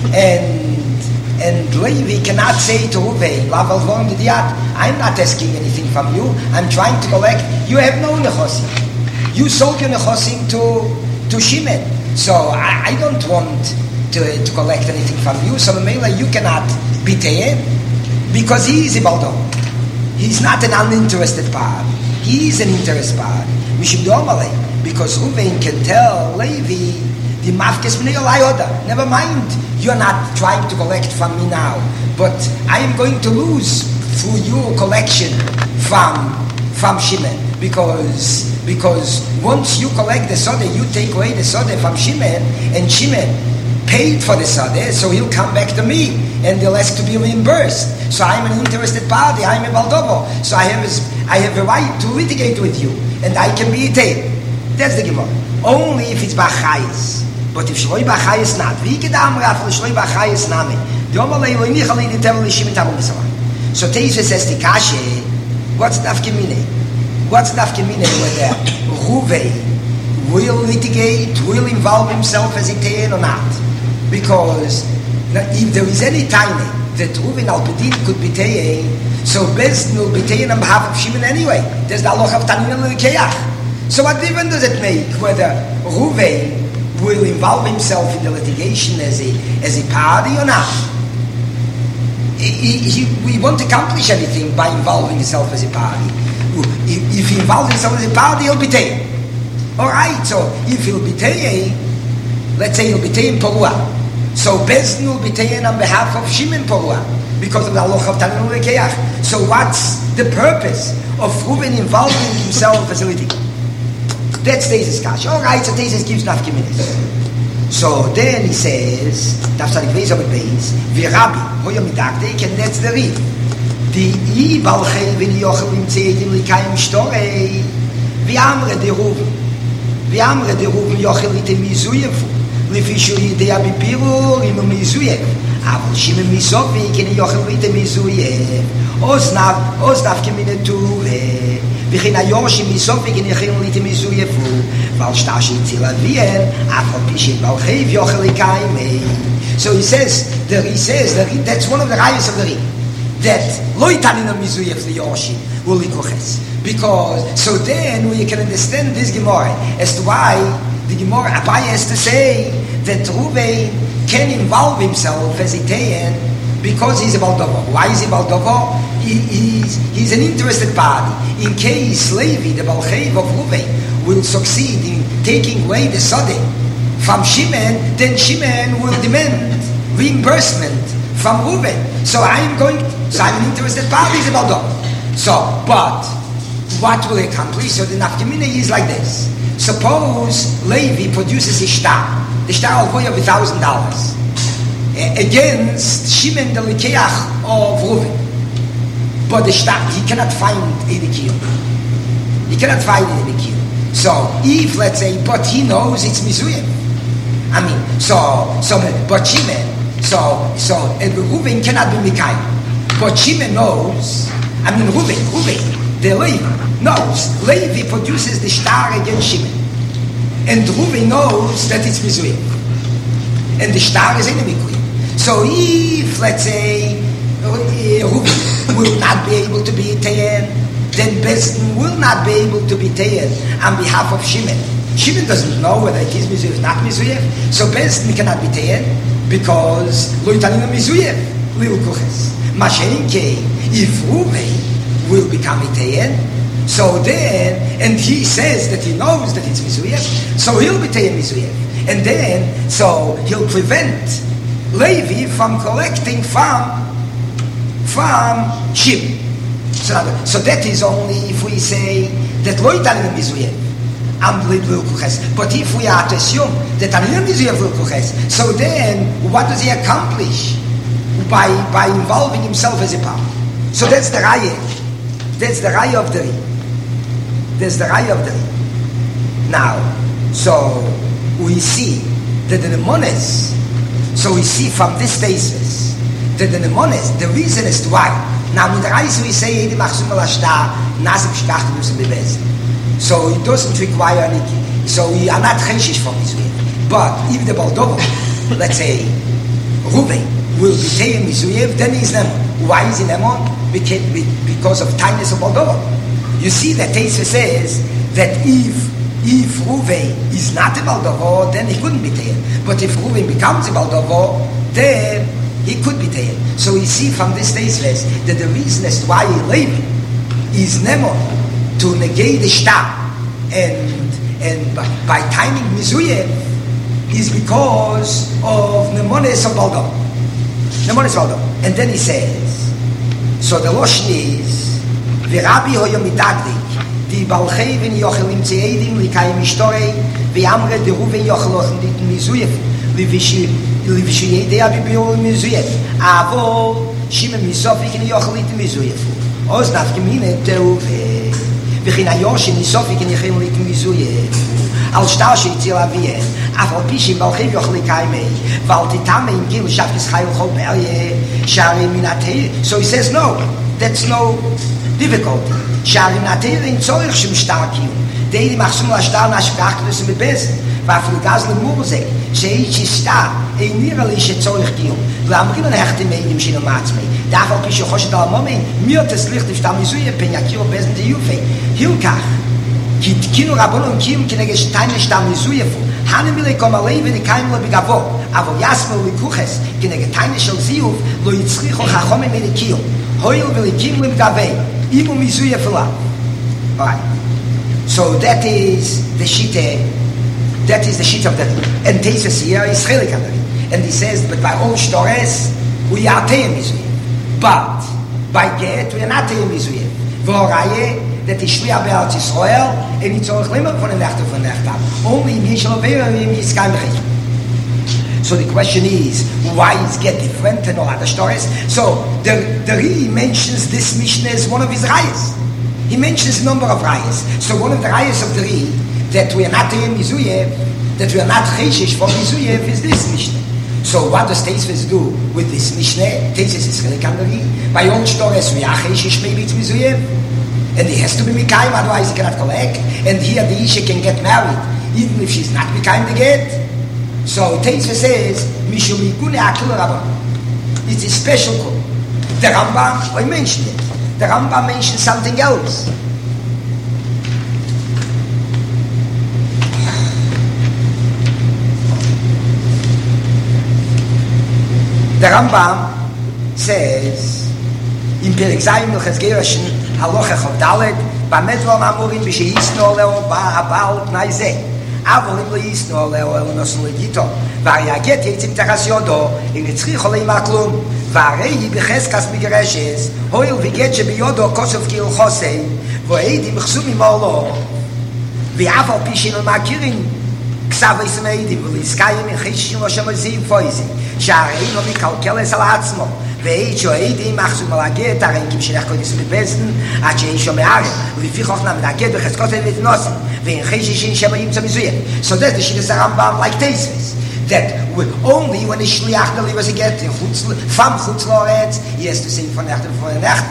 And Levi cannot say to Ruvain, I'm not asking anything from you. I'm trying to collect. You have no nechosim. You sold your nechosim to Shimon. So I don't want to collect anything from you. So Mamela, you cannot be Te'en, because he is a Baldon. He's not an uninterested part. He is an interested part. Because Ruvain can tell Levi, the mafkes minei olai hoda. Never mind, you're not trying to collect from me now, but I am going to lose through your collection from Shimon, because once you collect the Sodeh, you take away the Sodeh from Shimon, and Shimon paid for the Sodeh, so he'll come back to me and they'll ask to be reimbursed. So I'm an interested party, I'm a Baldovo, so I have a right to litigate with you, and I can be a tape. That's the Gemara. Only if it's b'achayis. But if Shloi b'achayis not, v'yikidam rafel Shloi b'achayis nami, d'omalei lo inichali d'tevel l'shimon tabu b'salam. So Teisve says the kashe, what's nafkemine? What's nafkemine whether Ruvain will litigate, will involve himself as a tein or not? Because if there is any time that Ruvain al-Bedin could be tein, so Bezdin will be tein on behalf of Shimon anyway. There's the halacha of Tanin al-Keach. So what difference does it make whether Ruvain will involve himself in the litigation as a party or not? He won't accomplish anything by involving himself as a party. If he involves himself as a party, he'll be taken. Alright, so if he'll be taken, let's say he'll be taken Porua. So Bezdin will be taken on behalf of Shimon Porua, because of the halacha of Tanin al-Keach. So what's the purpose of Ruvain involving himself as a litigant? That's Tesis Kash. Alright, so Tesis gives nafkeminis. So then he says, Dafsarik Beis Obed Beis, V'Rabbi, Hoya Midakdek, and that's the Ri. The I Balchei V'ni Yochel V'imtzeidim L'kayim Shtorei, V'amre de Ruvim Yochel L'te Mizuyevu, L'fishu Yidea B'Pirur, Imo Mizuyev, Aval Shimon Misovi, Keni Yochel L'te Mizuyev, Oz nafkemine Tuve, וכן היורשים מסופק הניחים ליטי מזויפו, ועל שטשי צילה ויאל, אף על פי שבלחיו יוכל לקיימי. So he says, that's one of the rayas of the ring, that lo itanina mizuyef liyoshim will ikoches. Because, so then we can understand this Gemara as to why the Gemara Abaye has to say that Reuven can involve himself as a Tayan because he's a Baldovo. Why is he Baldovo? He's an interested party. In case Levi, the Balchev of Reuven, will succeed in taking away the Sodeh from Shimon, then Shimon will demand reimbursement from Reuven. So I'm an interested party, he's a Baldovo. So, but what will he accomplish? So the nafkamina is like this. Suppose Levi produces a star. The star will go of $1,000 against Shimon the Likeach of Reuven. But the star, he cannot find any kilo. He cannot find any kilo. So if, let's say, but he knows it's Mizuyim. I mean, but Shimon, and Reuven cannot be Mikhail. But Shimon knows, Reuven, the Levi knows, Levi produces the star against Shimon. And Reuven knows that it's Mizuyim. And the star is enemy queen. So if, let's say, Reuven will not be able to be Tayan, then Bezdin will not be able to be Tayan on behalf of Shimon. Shimon doesn't know whether it is Mizuyim or not Mizuyim. So Bezdin cannot be Tayan because Lo Yitanina Mizuyim Lil Kuches. Mashenke, if Reuven will become a Tayan, so then, and he says that he knows that it's Mizuyim, so he'll be Tayan Mizuyim. And then, so he'll prevent Levi from collecting from Shimon. So that is only if we say that Lo Yitanina Mizuyim and Lil Kuches. But if we are to assume that Tanina Mizuyim Lil Kuches, so then what does he accomplish by involving himself as a power? So that's the Raya. That's the Raya of the Ri. That's the Raya of the Ri. Now, so we see that the Nemones, so we see from this thesis that the Nemones, the reason as to why. Now, in the Raya we say, Edi Machsum al Ashtar, Nazim Shkachtim Usim Bebez. So it doesn't require any, so we are not Cheshish from Mizuyim. But if the Baldovo, let's say, Reuven, will be taken Mizuyim, then he's Nemon. Why is he Nemon? Because of tightness of Baldovo. You see that Teisva says that if Reuven is not a Baldovo, then he couldn't be taken. But if Reuven becomes a Baldovo, then he could be taken. So we see from this Teisva that the reason as to why Levi is Nemon to negate the star and by timing Mizuyim is because of Nemones of Baldovo. Nemones of Baldovo. And then he says, so the Loshen is V'Rabbi hoyo mitagdik di balchei v'ni yochel im tzeidim likayim ishtorei v'yamre de Reuven yochel ochem dit Mizuyim livshi yedei abibiru Mizuyim avol Shimon misofik ni yochel it Mizuyim oz nafkemine te Reuven וכן היורשים מסופי כניחים לי כמזויה על שטר שהציל אביהם אף על פי שבלחיו יוכל לקיימי ועל תתאמה עם גיל שפס חי וכל בריה שערי מן התאיר. So he says no, that's no difficulty. שערי מן התאיר אין צורך שמשטר קיום דיילי מחסום לשטר נשפח כנוסים בבזן ואפילו גז למורזק שאיש שטר אין נראה לי שצורך קיום ואמרים להחתם מילים שלו מעצמי דאף על פי שחושת על המומן מי תסליח תפתר מזויה פן יכירו בזן דיופי הילקח כי תקינו רבונון קיום כנגד שתיים לשטר מזויה פו הנמילי קום עלי ונקיים לו בגבו אבל יסמל לקוחס כנגד תיים של זיוף לא יצריכו חכומים מלקיום הויל ולקים למגבי אימו מזויה פלה. Alright, so that is the shita of the and Tesis here is chelik on it. And he says, but by all stores we are teim mizuyim, but by get we are not teim mizuyim. V'horaye that is shliach be'Eretz Yisrael and it's orich limit von der Nacht von der Nacht. Only in Yishal Avera in Yitzchak Mechit. So the question is, why is get different than all other stories? So the Ri mentions this Mishnah as one of his rayas. He mentions a number of rayas. So one of the rayas of the Ri that we are not in Mizuyev, that we are not Cheshish for Mizuyev is this Mishnah. So what does Teisves do with this Mishnah? Teisves is chelik on the Ri. By all stories we are Cheshish, maybe it's Mizuyev. And he has to be Mikayim, otherwise he cannot collect. And here the Isha can get married, even if she's not Mikayim the get. So Teisva says, Mishum Yikune Akil Rabban. It's a special code. The Rambam, I mentioned it. The Rambam mentioned something else. The Rambam says, in Perek Zayin Milches Gerashin, Halocha Chav Dalet, Bamedlo Mamurim B'Sheyisno Leo Ba'abal Naizeh, Avol Im Lo Yisno Leo El Nosun Legito, Variaget Yitzim Teras Yodo, In Yitzchich Olei Maklum, Varei B'Cheskas Migereshes, Hoil V'Get Shebiyodo Kosov Kil Chosei, Vo'edim Chsum Imolo, V'Aval Pishin Makirin, Ksav Ismeidim, V'Liskayim In Cheshishim Oshem Ozim Foizim, שהרי לא מקלקלס על עצמו ואית שועדים מחסום על הגט הרי אם שלך קודס בבזן עד שאין שומע ערב ולפי חוכנה מנגד בחזקות ולתנוסם ואין חשישין שמה ימצא מזויה. So that's the Shittas Rambam like Teisves, that only when the Shliach delivers a get from Chutz Loretz he has to say for Necht and for Necht.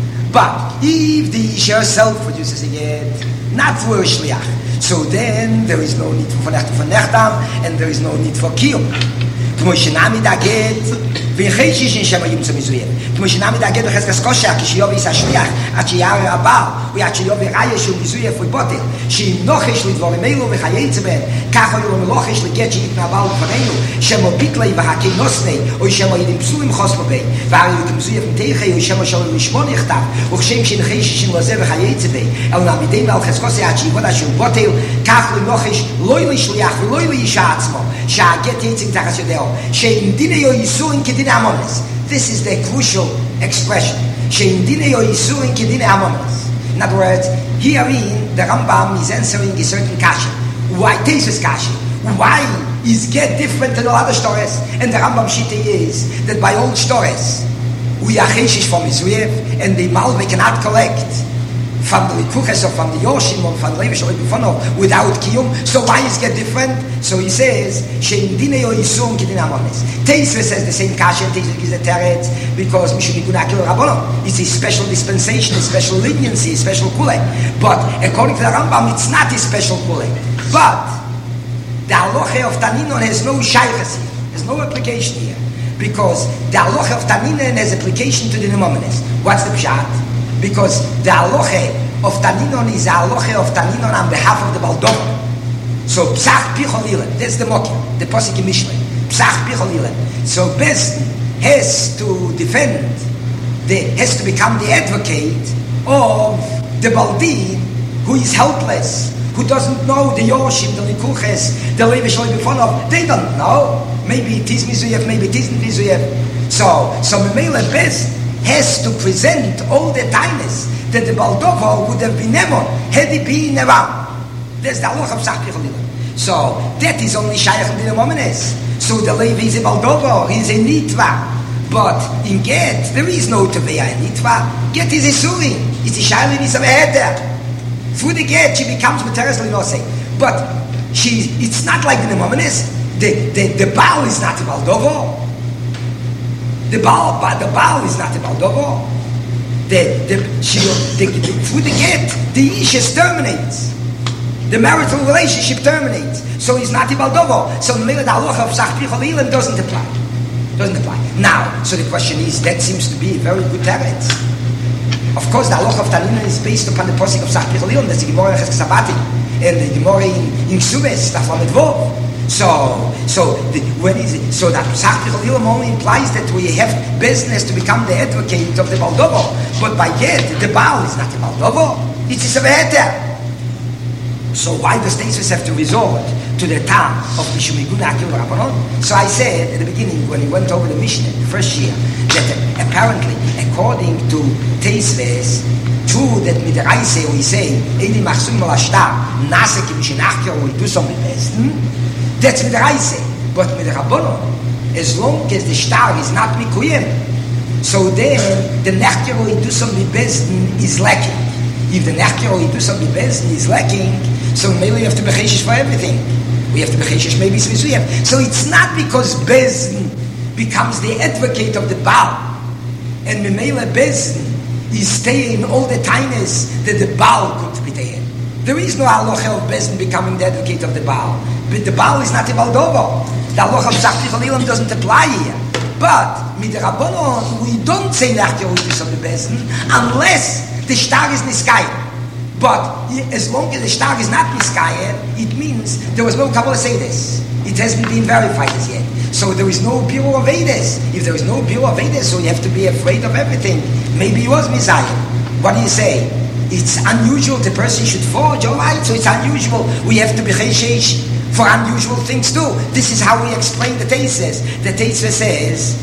But if the Isha herself produces a get not for a Shliach, so then there is no need for Necht and for Nechtam and there is no need for Kiyum. כמו שנעמי דגד וחשיש נשם ימצא מזוין כמו שנעמי דגד וחזקס קושה כשיוב יש השליח עד שיער הבא ועד שיוב ראיה שהוא מזוין פוי בוטל שאם נוחש לדבורים אלו וחייצה בהם ככה יום מלוחש לגד שיתנה הבא לפנינו שמו ביטלי והקי נוסני או שמו ידים פסולים חוסמו בי והרי ידם מזוין תיכי או שמו שלו לשמון יכתב וכשם שנחשיש לזה וחייצה בי אל נעמידים ועל חזקוסה עד שיבודה שהוא בוטל כך לנוחש לא לשליח ולא לאישה עצמו שהגט יצים תחס יודעו שאם דיני או איסורים כדיני המונס. This is the crucial expression. שאם דיני או איסורים כדיני המונס. In other words, herein the Rambam is answering a certain kasha. Why Teisves kasha? Why is get different than all other stories? And the Rambam Shita is that by all stories we are cheshish from Israel and the Malve cannot collect from the Likuches or from the Yoshim or from the Levish or Bifono without Kiyum. So why is it different? So he says, Shein Dine Yo Yisum Kidin Amones. Teisve says the same kasha, Teisve gives the teretz, because Mishum Yikun Akil Rabbono. It's a special dispensation, a special leniency, a special kulek. But according to the Rambam, it's not a special kulek. But the halacha of Taninon has no shaychus here. There's no application here. Because the halacha of Taninon has application to the Nemomenes. What's the pshat? Because the halacha of Taninon is the halacha of Taninon on behalf of the Baldov. So Psach Pichol Ilen, that's the Mokim, the Posik in Mishlei. Psach Pichol Ilen. So Bezdin has to defend, has to become the advocate of the Baldin who is helpless, who doesn't know the Yoshim, the Likuches, the Levish Levifonov. They don't know. Maybe it is Mizuyev, maybe it isn't Mizuyev. So Memele Bezdin has to present all the tightness that the Baldovo would have been Nemon had he been around. There's the halach of Psach Pichol Ilen. So that is only Shaykh in the Momenes. So the Levi is a Baldovo, he is a Nitva. But in Get, there is no Teveya in Nitva. Get is a Suri. It's a Shaylin, it's a Meheder. Through the Get, she becomes Materes Linose. But it's not like the Momenes. The Baal is not a Baldovo. The Baal is not a Baldovo. Through the Get, the Ishes terminates. The marital relationship terminates. So he's not a Baldovo. So the halacha of Psach Pichol Ilen doesn't apply. Now, so the question is, that seems to be a very good teretz. Of course, the halacha of Taninon is based upon the posik of Psach Pichol Ilen. That's the Gemara in Cheskes Sabatim and the Gemara in Ksubes, Taflamed Vov. So that Psach Pichol Ilen only implies that we have business to become the advocate of the Baldovo. But by yet, the Baal is not a Baldovo. It's a Seveheter. So why does Teisves have to resort to the time of Mishum Yikun Akil Rabbanon? So I said at the beginning, when he went over the Mishnah, the first year, that apparently, according to Teisves, true that Midaraise we say, Eidi Machsum Malashtar, Nase Ki Mishinachker, we do some best. That's Midaraise. But Midrabbanon, as long as the star is not Mikuyem, so then the Nechker we do some best is lacking. If the Nechker we do some best is lacking, so maybe we have to be cheshish for everything. We have to be cheshish maybe Mizuyev. So it's not because Bezdin becomes the advocate of the Baal, and Memele Bezdin is staying all the times that the Baal could be there. There is no halacha of Bezdin becoming the advocate of the Baal. But the Baal is not a Baldovo. The halacha of Zachti Chalilam doesn't apply here. But, with the Rabbanon, we don't say Nachkerutis of the Bezdin unless the star is Niskaya. But as long as the star is not Niskaya, it means there was no Kabbalah say this. It hasn't been verified as yet. So there is no Biur of Vedas. If there is no Biur of Vedas, so you have to be afraid of everything. Maybe he was Messiah. What do you say? It's unusual the person should forge, all right, so it's unusual. We have to be cheshesh for unusual things too. This is how we explain the Tesis. The Tesis says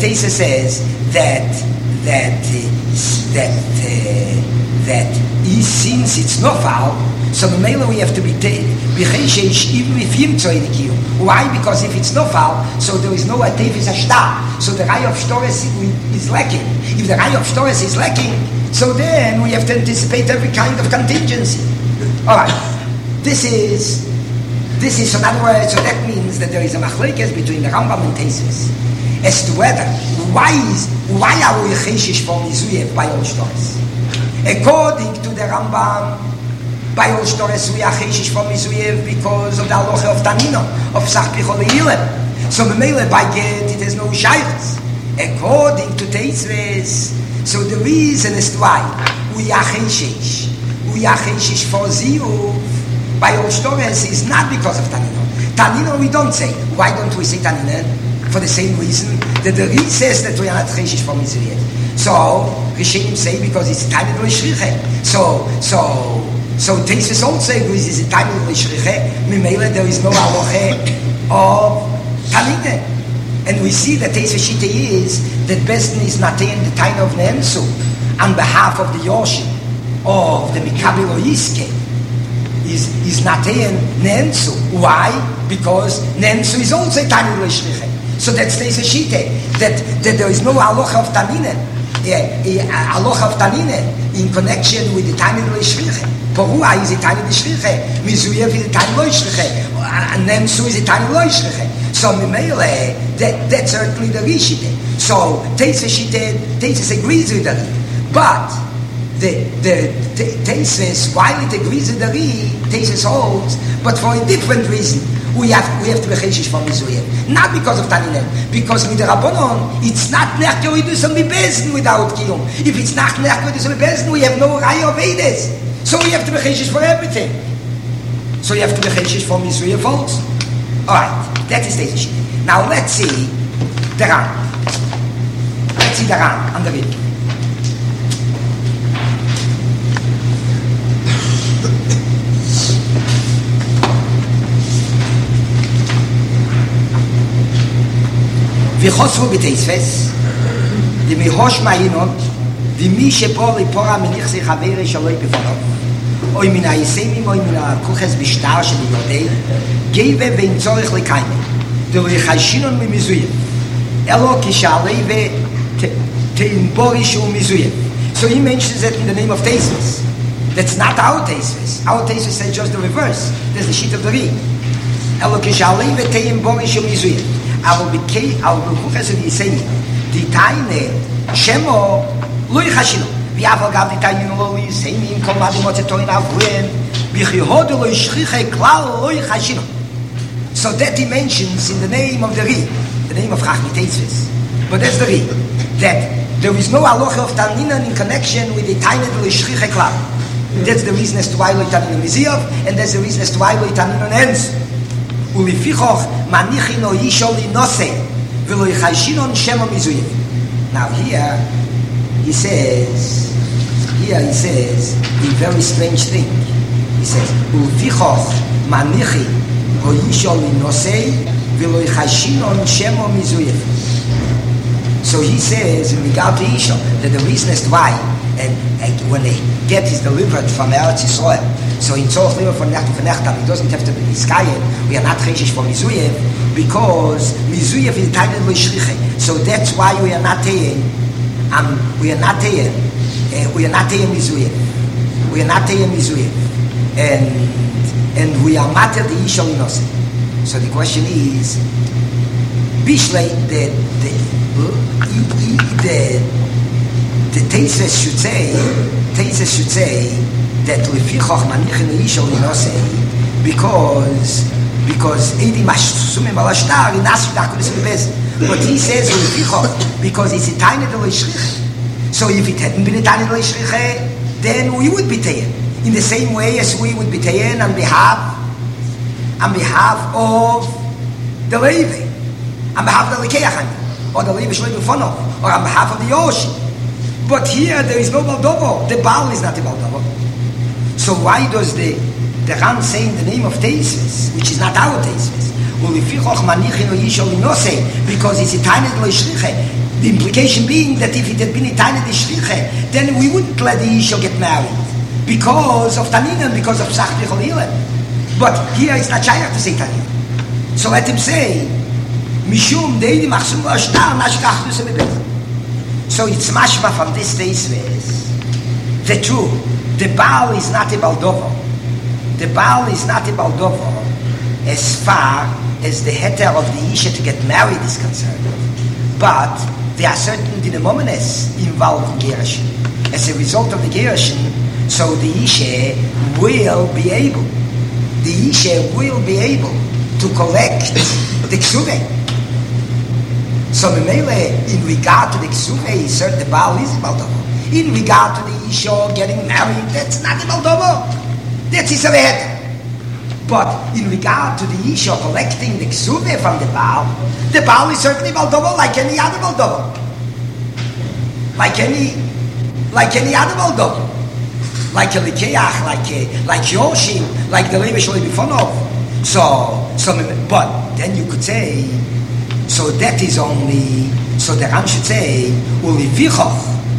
that since it's nofal, so the male we have to be cheshesh even if him tzorikiyum. Why? Because if it's nofal, so there is no atevis ashtar. So the Rai of Shtores is lacking. If the Rai of Shtores is lacking, so then we have to anticipate every kind of contingency. All right. This is so in other words, so that means that there is a machlekes between the Rambam and Tesis as to whether why are we cheshish for Mizuyev by Ol Shtores? According to the Rambam, by Ol Shtores we are cheshish for Mizuyev because of the halacha of Tanino of Sachpichol Yilem. So the mele by get it has no shaykhs. According to Tesis, so the reason is why we are cheshish for Ziyuv by Ol Shtores is not because of Tanino. Tanino we don't say. Why don't we say Tanino? For the same reason that the Ri says that we are not cheshish for Mizuyev. So Rishonim say because it's Tanino L'Shriche. So Tesis also agrees it's Tanino L'Shriche. Mimele there is no halacha of Tanino. And we see that Tesis Shita is that Bezdin is not in the time of Nemsu on behalf of the Yoshim of the Mikabel or Yiske is not in Nemsu. Why? Because Nemsu is also Tanino L'Shriche. So that's Tesis Shita that there is no halacha of Tanino. Halacha of Tanino in connection with the Tanino L'Shriche. Porua is the Tanino L'Shriche. Mizuyev is the Tanino L'Shriche. And Nemsu is the Tanino L'Shriche. So Mimele, that's certainly the Rishite. So Tesis agrees with the Ri. But the Tesis, while it agrees with the Ri, Tesis holds, but for a different reason. We have to be cheshish for Mizuyev. Not because of Taninem. Because with the Rabbanon, it's not Nechkeridus and Bezdin without Kiyum. If it's not Nechkeridus and Bezdin, we have no Raya of Vedas. So we have to be cheshish for everything. So you have to be cheshish for Mizuyev also. Alright, that is the issue. Now let's see the Ran. Let's see the Ran on the video. וחוסרו בתייספס, דמיהוש מהינות, ומי שפה לפורה מניח זה חברי שלוי בפונו, אוי מן היסיימים, אוי מן הכוחס בשטר שביודעי, גייבה ואין צורך לקיימה, דלו יחשינון ממזויב, אלו כשעלי ותאינבורי שהוא מזויב. So he mentions it in the name of Teisves. That's not our Teisves. Our Teisves says just the reverse. There's the sheet of the Ri. אלו כשעלי ותאינבורי שהוא מזויב. אבל בכוחס ודיסיימים, דיטיינה, שמו, לא יחשינו. ואף על גב דיטיינים לא יסיימים, כל מה דמוצתוין אבוין, בכיהודו לא ישכיחי כלל לא יחשינו. So that he mentions in the name of the Ri, the name of Chachmi Teisves. But that's the Ri, that there is no halacha of Tanina in connection with the Taina lo yishchiche klal. That's the reason as to why lo Tanina Miziyav, and that's the reason as to why lo Tanina Nens. Ulifichoch manichino yisholi nose, v'lo yichashinon shemo Mizuyev. Now here he says a very strange thing. He says, Ulifichoch manichi o yisholi nose, v'lo yichashinon shemo Mizuyev. So he says in regard to Isha that the reason is why, and when they get is delivered from Eretz Yisrael, so in Tzorch Liver from Nechta V'Nechtam, it doesn't have to be Niskayen, we are not Cheshish for Mizuyev, because Mizuyev is Tainid L'Shriche. So that's why we are not Teyen Mizuyev. We are not Teyen Mizuyev. And we are Mater the Isha Linose. So the question is, the Tesis should say that lefichach manichin leishol inosei because edi mashsumim alashtar inasu dakulis bebez. But he says lefichach because it's a tiny little shriche. So if it hadn't been a tiny little shriche, then we would be taken in the same way as we would be taken on behalf of the Levi, on behalf of the Lekeachani, or the Levi Shloim Ufonov, or on behalf of the Yoshi. But here there is no Baldovo. The Baal is not a Baldovo. So why does the Ran say in the name of Teisves, which is not our Teisves, because it's a tiny little shriche? The implication being that if it had been a tiny little shriche, then we wouldn't let the Isha get married because of Tanin, because of Psach B'chol Hilel. But here it's not shaykh to say Tanin. So let him say, Mishum deidi machsum ashtar nashkach nusemibet. So it's mashma from this Teisves. The true, the Baal is not a Baldovo. The Baal is not a Baldovo as far as the heter of the Isha to get married is concerned. But there are certain dinamomenes involved in Gerashin. As a result of the Gerashin, so the Isha will be able to collect the Ksuve. So in regard to the Ksuve, the Baal is a Baldovo. In regard to the Isha getting married, that's not a Baldovo. That's his heter. But in regard to the Isha collecting the Ksuve from the Baal is certainly Baldovo like any other Baldovo. Like any other Baldovo. Like a Likeach, like Yoshim, like the Levi Shloim Ufonov. So, but then you could say, so that is only, so the Ran should say, Ulifichoch,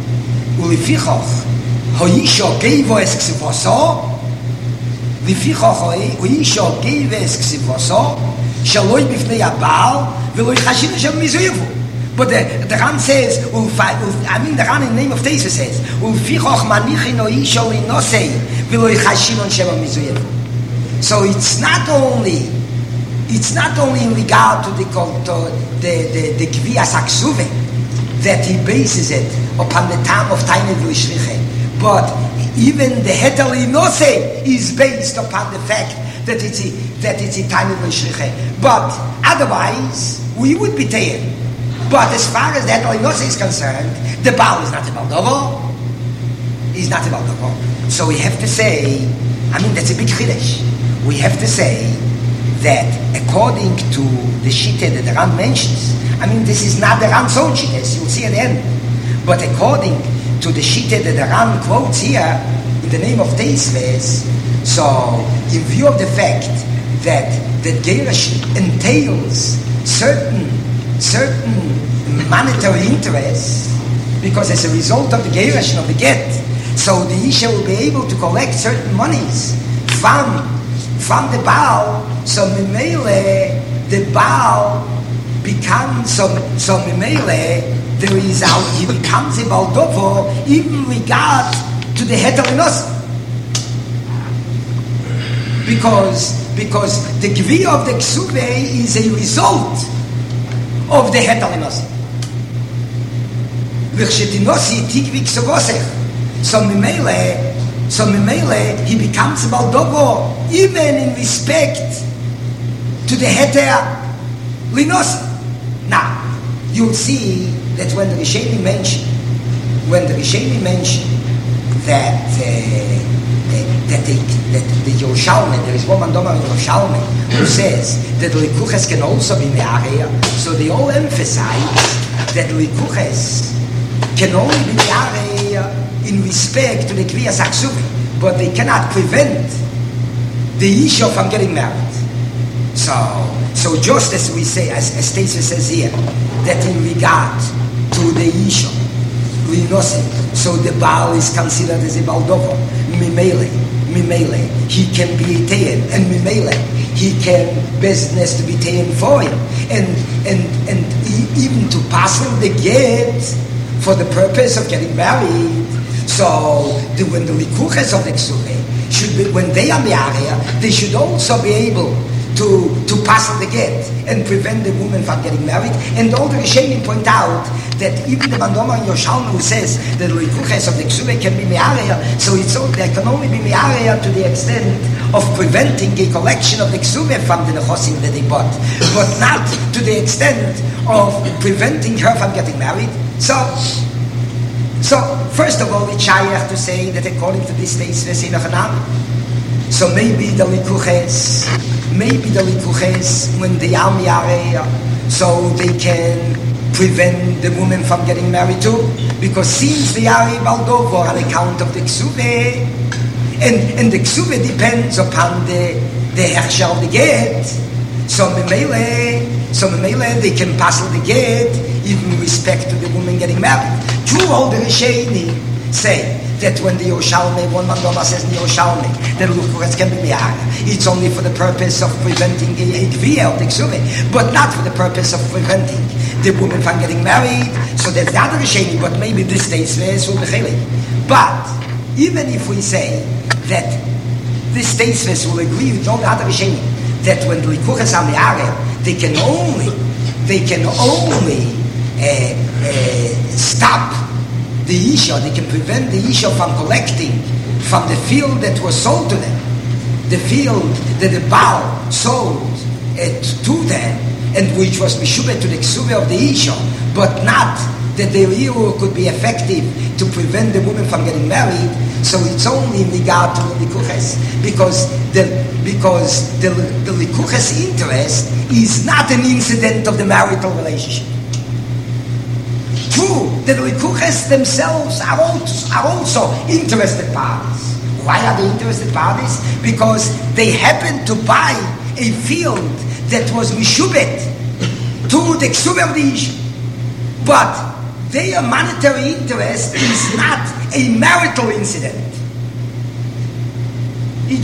Hoisho Geivo es Ksivoso, Lifichoch Hoisho Geivo es Ksivoso, Shaloi Bifnei Abal, Veloi Chashinu Shem Mizuyevu. But the Ran says, the Ran in the name of Teisa says, Ufichoch Manichin Hoisho Linosei, Veloi Chashinu Shem Mizuyevu. So it's not only in regard to the Gvias Aksuve that he bases it upon the time of Tainid L'Shriche, but even the Heter L'Inose is based upon the fact that it's a Tainid L'Shriche. But otherwise, we would be taken. But as far as the Heter L'Inose is concerned, the Baal is not a Baldovo. He's not a Baldovo. So we have to say, that's a big Chiddush. We have to say that according to the Shittah that the Ran mentions, this is not the Ran's own Shittah, as you'll see at the end, but according to the Shittah that the Ran quotes here in the name of Teisves, so in view of the fact that the Gerashin entails certain monetary interests, because as a result of the Gerashin of the Get, so the Isha will be able to collect certain monies from the Baal. So Mimele, the Baal becomes so Mimele, he becomes a Baldovo even regard to the Heter L'Inose. Because the Gvi of the Ksuve is a result of the Heter L'Inose. L'Chshetinosi Tikvi Ksogosech. So Mimele, he becomes a Baldovo even in respect to the Heter L'Inose. Now, you'll see that when the Rishonim mention that the Yerushalmi, there is one Mandoma in Yerushalmi who says that the Likuches can also be Me'area, so they all emphasize that the Likuches can only be Me'area in respect to the Kviyas Aksuvi, but they cannot prevent the Isha from getting married. So just as we say, as Teisva says here, that in regard to the Isha, so the Baal is considered as a Baldovo. Mimele, he can be taken, and Mimele, he can business to be taken for him, and even to pass him the get for the purpose of getting married. So when the Likuches of the Ksuve should be, when they are the area, they should also be able to passel the get and prevent the woman from getting married. And all the Rishonim point out that even the Mandoma in Yoshalma who says that the Likuches of the Ksuve can be me'areya, so it's all, they can only be me'areya to the extent of preventing a collection of the Ksuve from the Nechosim that they bought, but not to the extent of preventing her from getting married. So first of all, it's shaykh to say that according to this states, so maybe the Likuches, when they are me'areya, so they can prevent the woman from getting married too, because since they are Baldovo on account of the Ksuve, and the Ksuve depends upon the Herrscher of the get, so Memele they can pass the get even with respect to the woman getting married. True, all the Rishonim say that when the Yoshalme, one Mandoma says in the Yoshalme, that Lukuretz can be me'ara, it's only for the purpose of preventing a Gviya of the Ksuve, but not for the purpose of preventing the woman from getting married. So that's the other Rishonim, but maybe this states will be chilek. But even if we say that this states will agree with all the other Rishonim, that when the Likuretz are me'ara, they can only stop the Isha, they can prevent the Isha from collecting from the field that was sold to them, the field that the Baal sold to them, and which was Mishubet to the Ksuve of the Isha, but not that the Iru could be effective to prevent the woman from getting married. So it's only in regard to the Likuches, because the Likuches interest is not an incident of the marital relationship. True, the Likuches themselves are also interested parties. Why are they interested parties? Because they happen to buy a field that was Mishubet to the Ksuve of the Isha. But their monetary interest is not a marital incident. It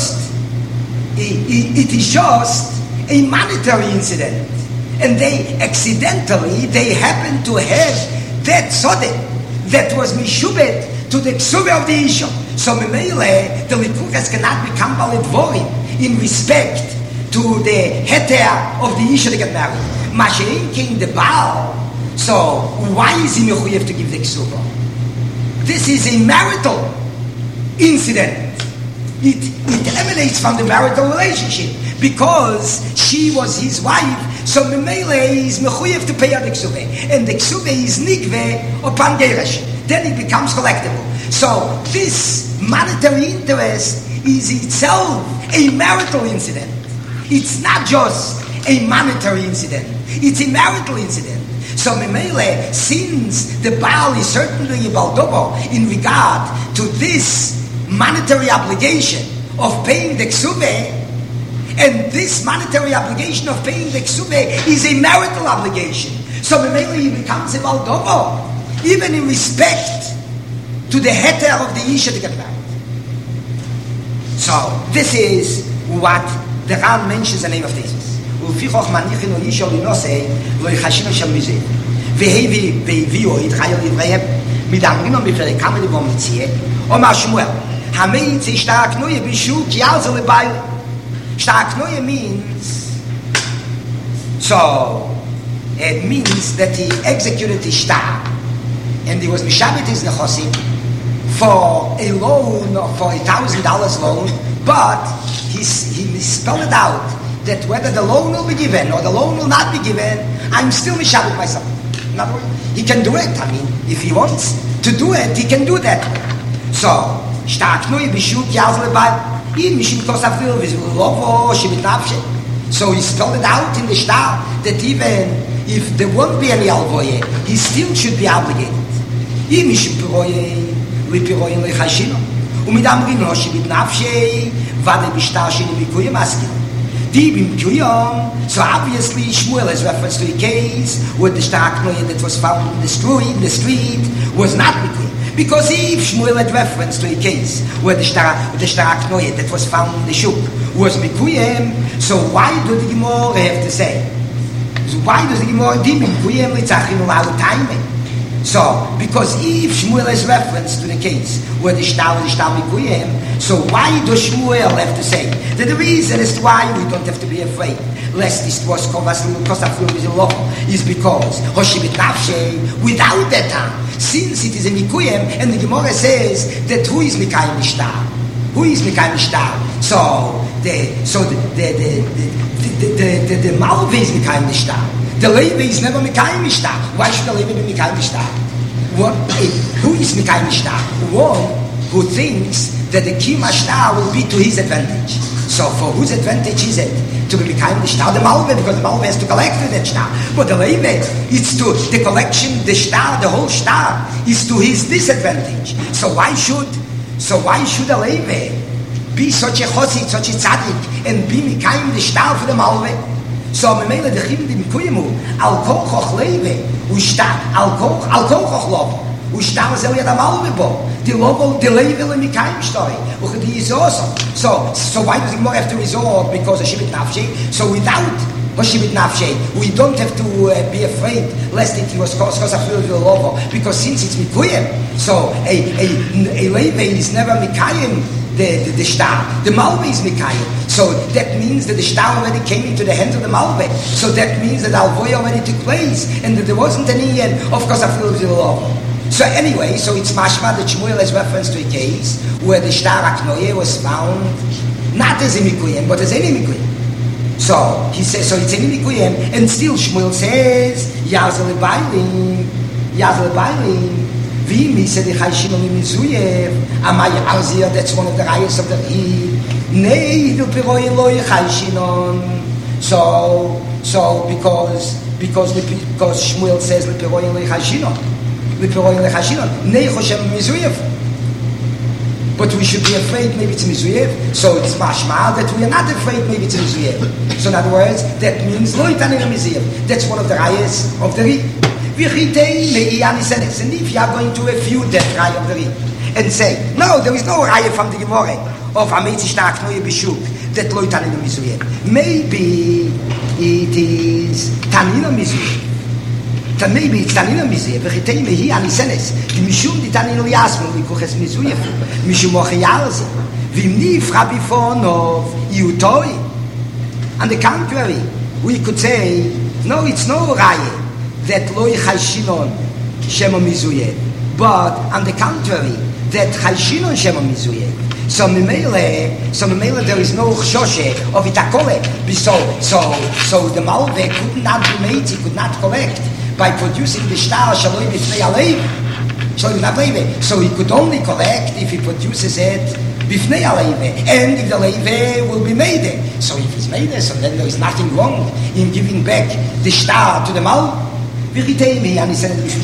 is just a monetary incident. And they happen to have that sodeh that was Mishubet to the Ksuve of the Isha. So Memele, the Likuches cannot become valid vorim in respect to the heter of the Isha to get married. Mashein came the Baal. So why is he mechuyev to give the Ksuva? This is a marital incident. It emanates from the marital relationship because she was his wife. So Memele is mechuyev to pay her the Ksuve, and the Ksuve is nikve upon geresh. Then it becomes collectible. So this monetary interest is itself a marital incident. It's not just a monetary incident. It's a marital incident. So Memele, since the Baal is certainly a Baldobo in regard to this monetary obligation of paying the Ksuve, and this monetary obligation of paying the Ksuve is a marital obligation. So Memele he becomes a Baldobo, even in respect to the heter of the Isha to get married. So this is what the Ram mentions the name of this. ולפיכך מניחים לו איש או לנושא לא יחשינו שם מזה והביאו התחיו לבריהם מדברים לו בפרק כמה לבוא מציע אומר שמואל המייצא שתקנויה בשוק יעזר לבייל שתקנויה means so it means that he executed his shtar and he was mishabit his nechosim for a loan for $1,000 loan, but he spelled it out that whether the loan will be given or the loan will not be given, I'm still mishabit myself. In other words, he can do it. I mean, if he wants to do it, he can do that. So, so he spelled it out in the shtar that even if there won't be any alvoye, he still should be obligated. So obviously Shmuel has reference to a case where the shtar that was found in the street was not Mikuyim. Because if Shmuel had reference to a case where the shtar that was found in the shuk was Mikuyim, so why do the Gemara have to say? So why does the Gemara di Mikuyim litzachim al timing? So, because if Shmuel has reference to the case where the Shtar Mikuyim, so why does Shmuel have to say that the reason as to why we don't have to be afraid lest this was is because Hoshibit Nafshe, without that time, since it is a Mikuyim, and the Gemara says that who is Mikayim Shtar? Who is Mikayim Shtar? So the Malve is Mikayim Shtar. The Levi is never Mikayim Mishtar. Why should the Levi be Mikayim Mishtar? Who is Mikayim Mishtar? One who thinks that the Kima Shtar will be to his advantage. So for whose advantage is it to be Mikayim Mishtar? The Malve, because the Malve has to collect with that Shtar. But the Levi, it's to the collection, the Shtar, the whole Shtar is to his disadvantage. So why should the Levi be such a chosid, such a tzaddik, and be Mikayim the Shtar for the Malve? So memele de khim dim kuyemu al koch leve u sta al koch lob u sta zel ya da malve bo the lobo the leve le mikayim story u khdi is awesome. So why does it more have to resort because of shibit nafshe? So without shibit nafshe we don't have to be afraid lest it was cause of the lobo, because since it's mikuyem, so a leve is never mikayim the Shtar. The Malve is Mikayim. So that means that the Shtar already came into the hands of the Malve. So that means that Alvoy already took place and that there wasn't any end of course of the law. So anyway, so it's mashma that Shmuel has reference to a case where the Shtar Aknoye was found not as a Mikuyim, but as any Mikuyim. So he says, so it's any Mikuyim, and still Shmuel says, Yazel Bailim. Vimi said the Chayshinon Mizuyev, Amay Arzia, that's one of the rayos of the Eid. Nei, the Piroi Loi Chayshinon. So because Shmuel says the Piroi Loi Chayshinon. Nei Choshem Mizuyev. But we should be afraid maybe it's Mizuyev. So it's mashma that we are not afraid maybe it's Mizuyev. So in other words, that means Loi Tanin Mizuyev. That's one of the rayos of the Eid. And if you are going to refute that raya of the Ri and say, no, there is no raya from the Gemara of Ametzi Shtar Knoye B'Shuk that lo Tanina Mizuyeh. Maybe it is Tanina Mizuyeh. Maybe it's Tanina Mizuyeh. V'chitei mehi anisenes. Mishum di Tanina Yasmin v'kuches Mizuyeh. Mishum mochiyarze. V'imnifra bifonov iutoi. On the contrary, we could say, no, it's no raya that loy chayshinon shema mizuyeh, but on the contrary, that chayshinon shema mizuyeh. So memele there is no chshoshe of itakole. So the malve could not be made, he could not collect by producing the shtar shaloi b'fnei alev. So he could only collect if he produces it b'fnei alev, and if the leve will be made. So if it's made, so then there is nothing wrong in giving back the shtar to the malve. So in other words,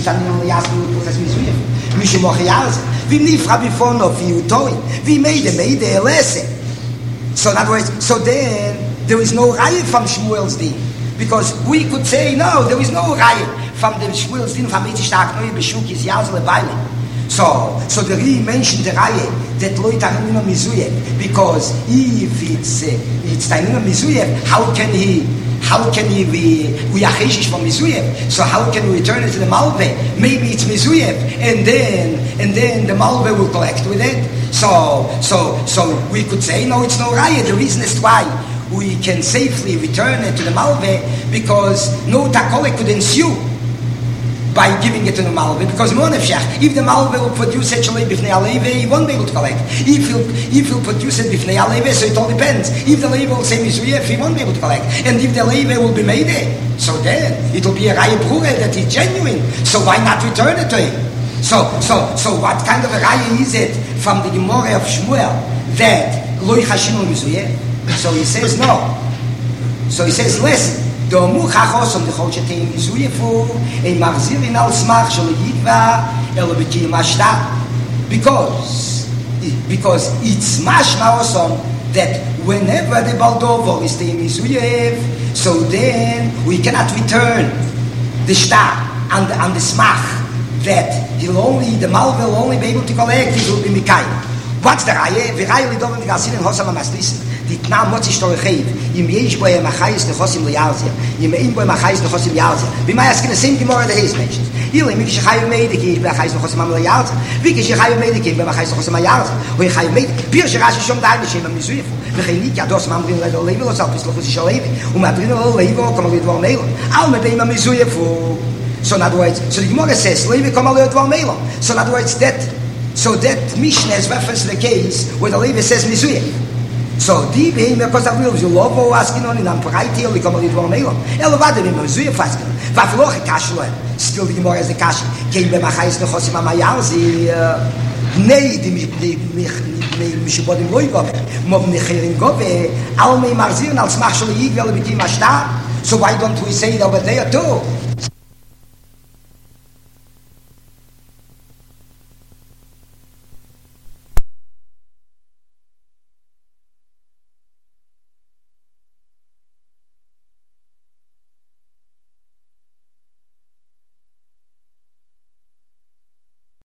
so then there is no raya from Shmuel's din, because we could say no, there is no raya from the Shmuel's din from Ametzi Shtar Knoye B'Shuk is Yazel Bailim. So the Ri mentioned the raya that lo Tanina Mizuyeh, because if it's Tanina Mizuyeh, how can he be we are cheshish from Mizuyeh? So how can we return it to the Malve? Maybe it's Mizuyeh, and then the Malve will collect with it. So we could say no, it's no raya. The reason is why we can safely return it to the Malve, because no takole could ensue by giving it to the Malve, because if the Malve will produce it b'fnei aleve, he won't be able to collect. If he'll produce it b'fnei aleve, so it all depends. If the leve will say Mizuyef, he won't be able to collect. And if the leve will be made, so then it will be a raya brure that is genuine. So why not return it to him? So what kind of a raya is it from the Gemara of Shmuel that lo ychashinu Mizuyef? So he says no. So he says listen. Domu chachosom dechol sheteim mizuyefu ein machzirin al smach shel yitva elo b'kiyum hashtar, because it's mashma awesome that whenever the baldover is teim mizuyev, so then we cannot return the shtar and the smach that the malve will only be able to collect, it will be mikayim. What's the raya? The raya lidov and the gasirin hosam amas. Listen, die Tna Motzi Storchev, im Yesh Boy Machais Nechosim Liarzia, im Ein Boy Machais Nechosim Liarzia. Wie man asking the same Gemara the Haze mentions. Ili Mikish Chayu Meidiki, bei Machais Nechosim Liarzia. Mikish Chayu Meidiki, bei Machais Nechosim Liarzia. Und Chayu Meidiki, Pir Shirashi Shom Daim Shem Misuif. Vecheinik Yados Mamrin Ledo Levi, Los Alpis Lochus Shalevi, Madrin Levi, Come Lidwal Melo. Al Medei Misuif. So in other words, so the Gemara says, Levi Come Lidwal Melo. So in other words, that Mishnah is reference to the case where the Levi says Misuif. So die beheime because of will you love or asking on in am breite or come with one mail. Elo vade mit so fasken. Va verloche kashle. Still die Gemara as the kash. Kein be machais no chosim am yar sie nei die mich bodim loiva. Mob necherin gove. Al mei marzin als machshle ich will mit ihm sta. So why don't we say it over there too?